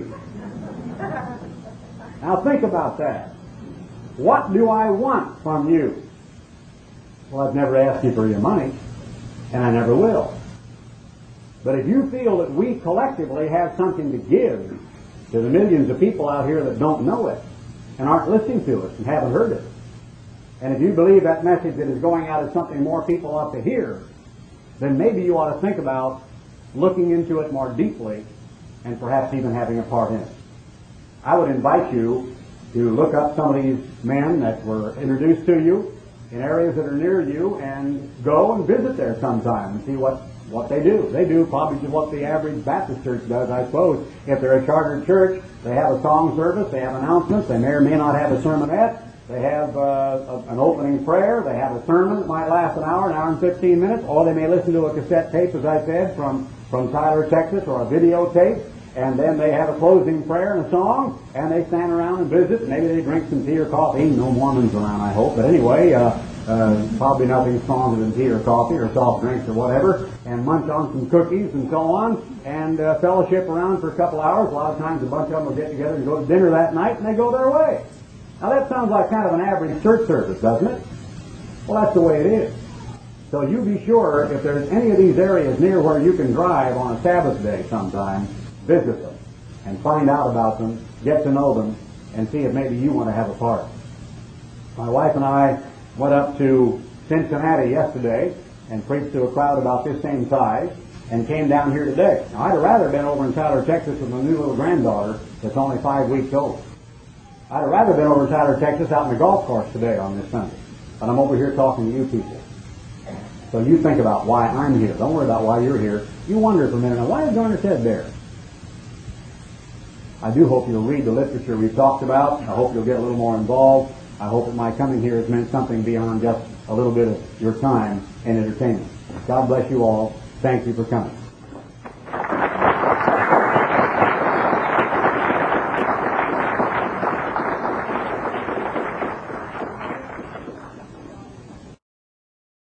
S2: Now think about that. What do I want from you? Well, I've never asked you for your money, and I never will. But if you feel that we collectively have something to give to the millions of people out here that don't know it and aren't listening to us and haven't heard it, and if you believe that message that is going out is something more people ought to hear, then maybe you ought to think about looking into it more deeply and perhaps even having a part in it. I would invite you to look up some of these men that were introduced to you in areas that are near you and go and visit there sometime and see what, what they do. They do probably just what the average Baptist church does, I suppose. If they're a chartered church, they have a song service, they have announcements, they may or may not have a sermonette, they have uh, a, an opening prayer, they have a sermon that might last an hour, an hour and fifteen minutes, or they may listen to a cassette tape, as I said, from, from Tyler, Texas, or a videotape. And then they have a closing prayer and a song, and they stand around and visit. Maybe they drink some tea or coffee. No Mormons around, I hope. But anyway, uh, uh, probably nothing stronger than tea or coffee or soft drinks or whatever, and munch on some cookies and so on, and uh, fellowship around for a couple hours. A lot of times a bunch of them will get together and go to dinner that night, and they go their way. Now that sounds like kind of an average church service, doesn't it? Well, that's the way it is. So you be sure, if there's any of these areas near where you can drive on a Sabbath day sometime, visit them and find out about them, get to know them, and see if maybe you want to have a part. My wife and I went up to Cincinnati yesterday and preached to a crowd about this same size and came down here today. Now, I'd have rather been over in Tyler, Texas with my new little granddaughter that's only five weeks old. I'd have rather been over in Tyler, Texas out in the golf course today on this Sunday. But I'm over here talking to you people. So you think about why I'm here. Don't worry about why you're here. You wonder for a minute, now why is Garner Ted there? I do hope you'll read the literature we've talked about. I hope you'll get a little more involved. I hope that my coming here has meant something beyond just a little bit of your time and entertainment. God bless you all. Thank you for coming.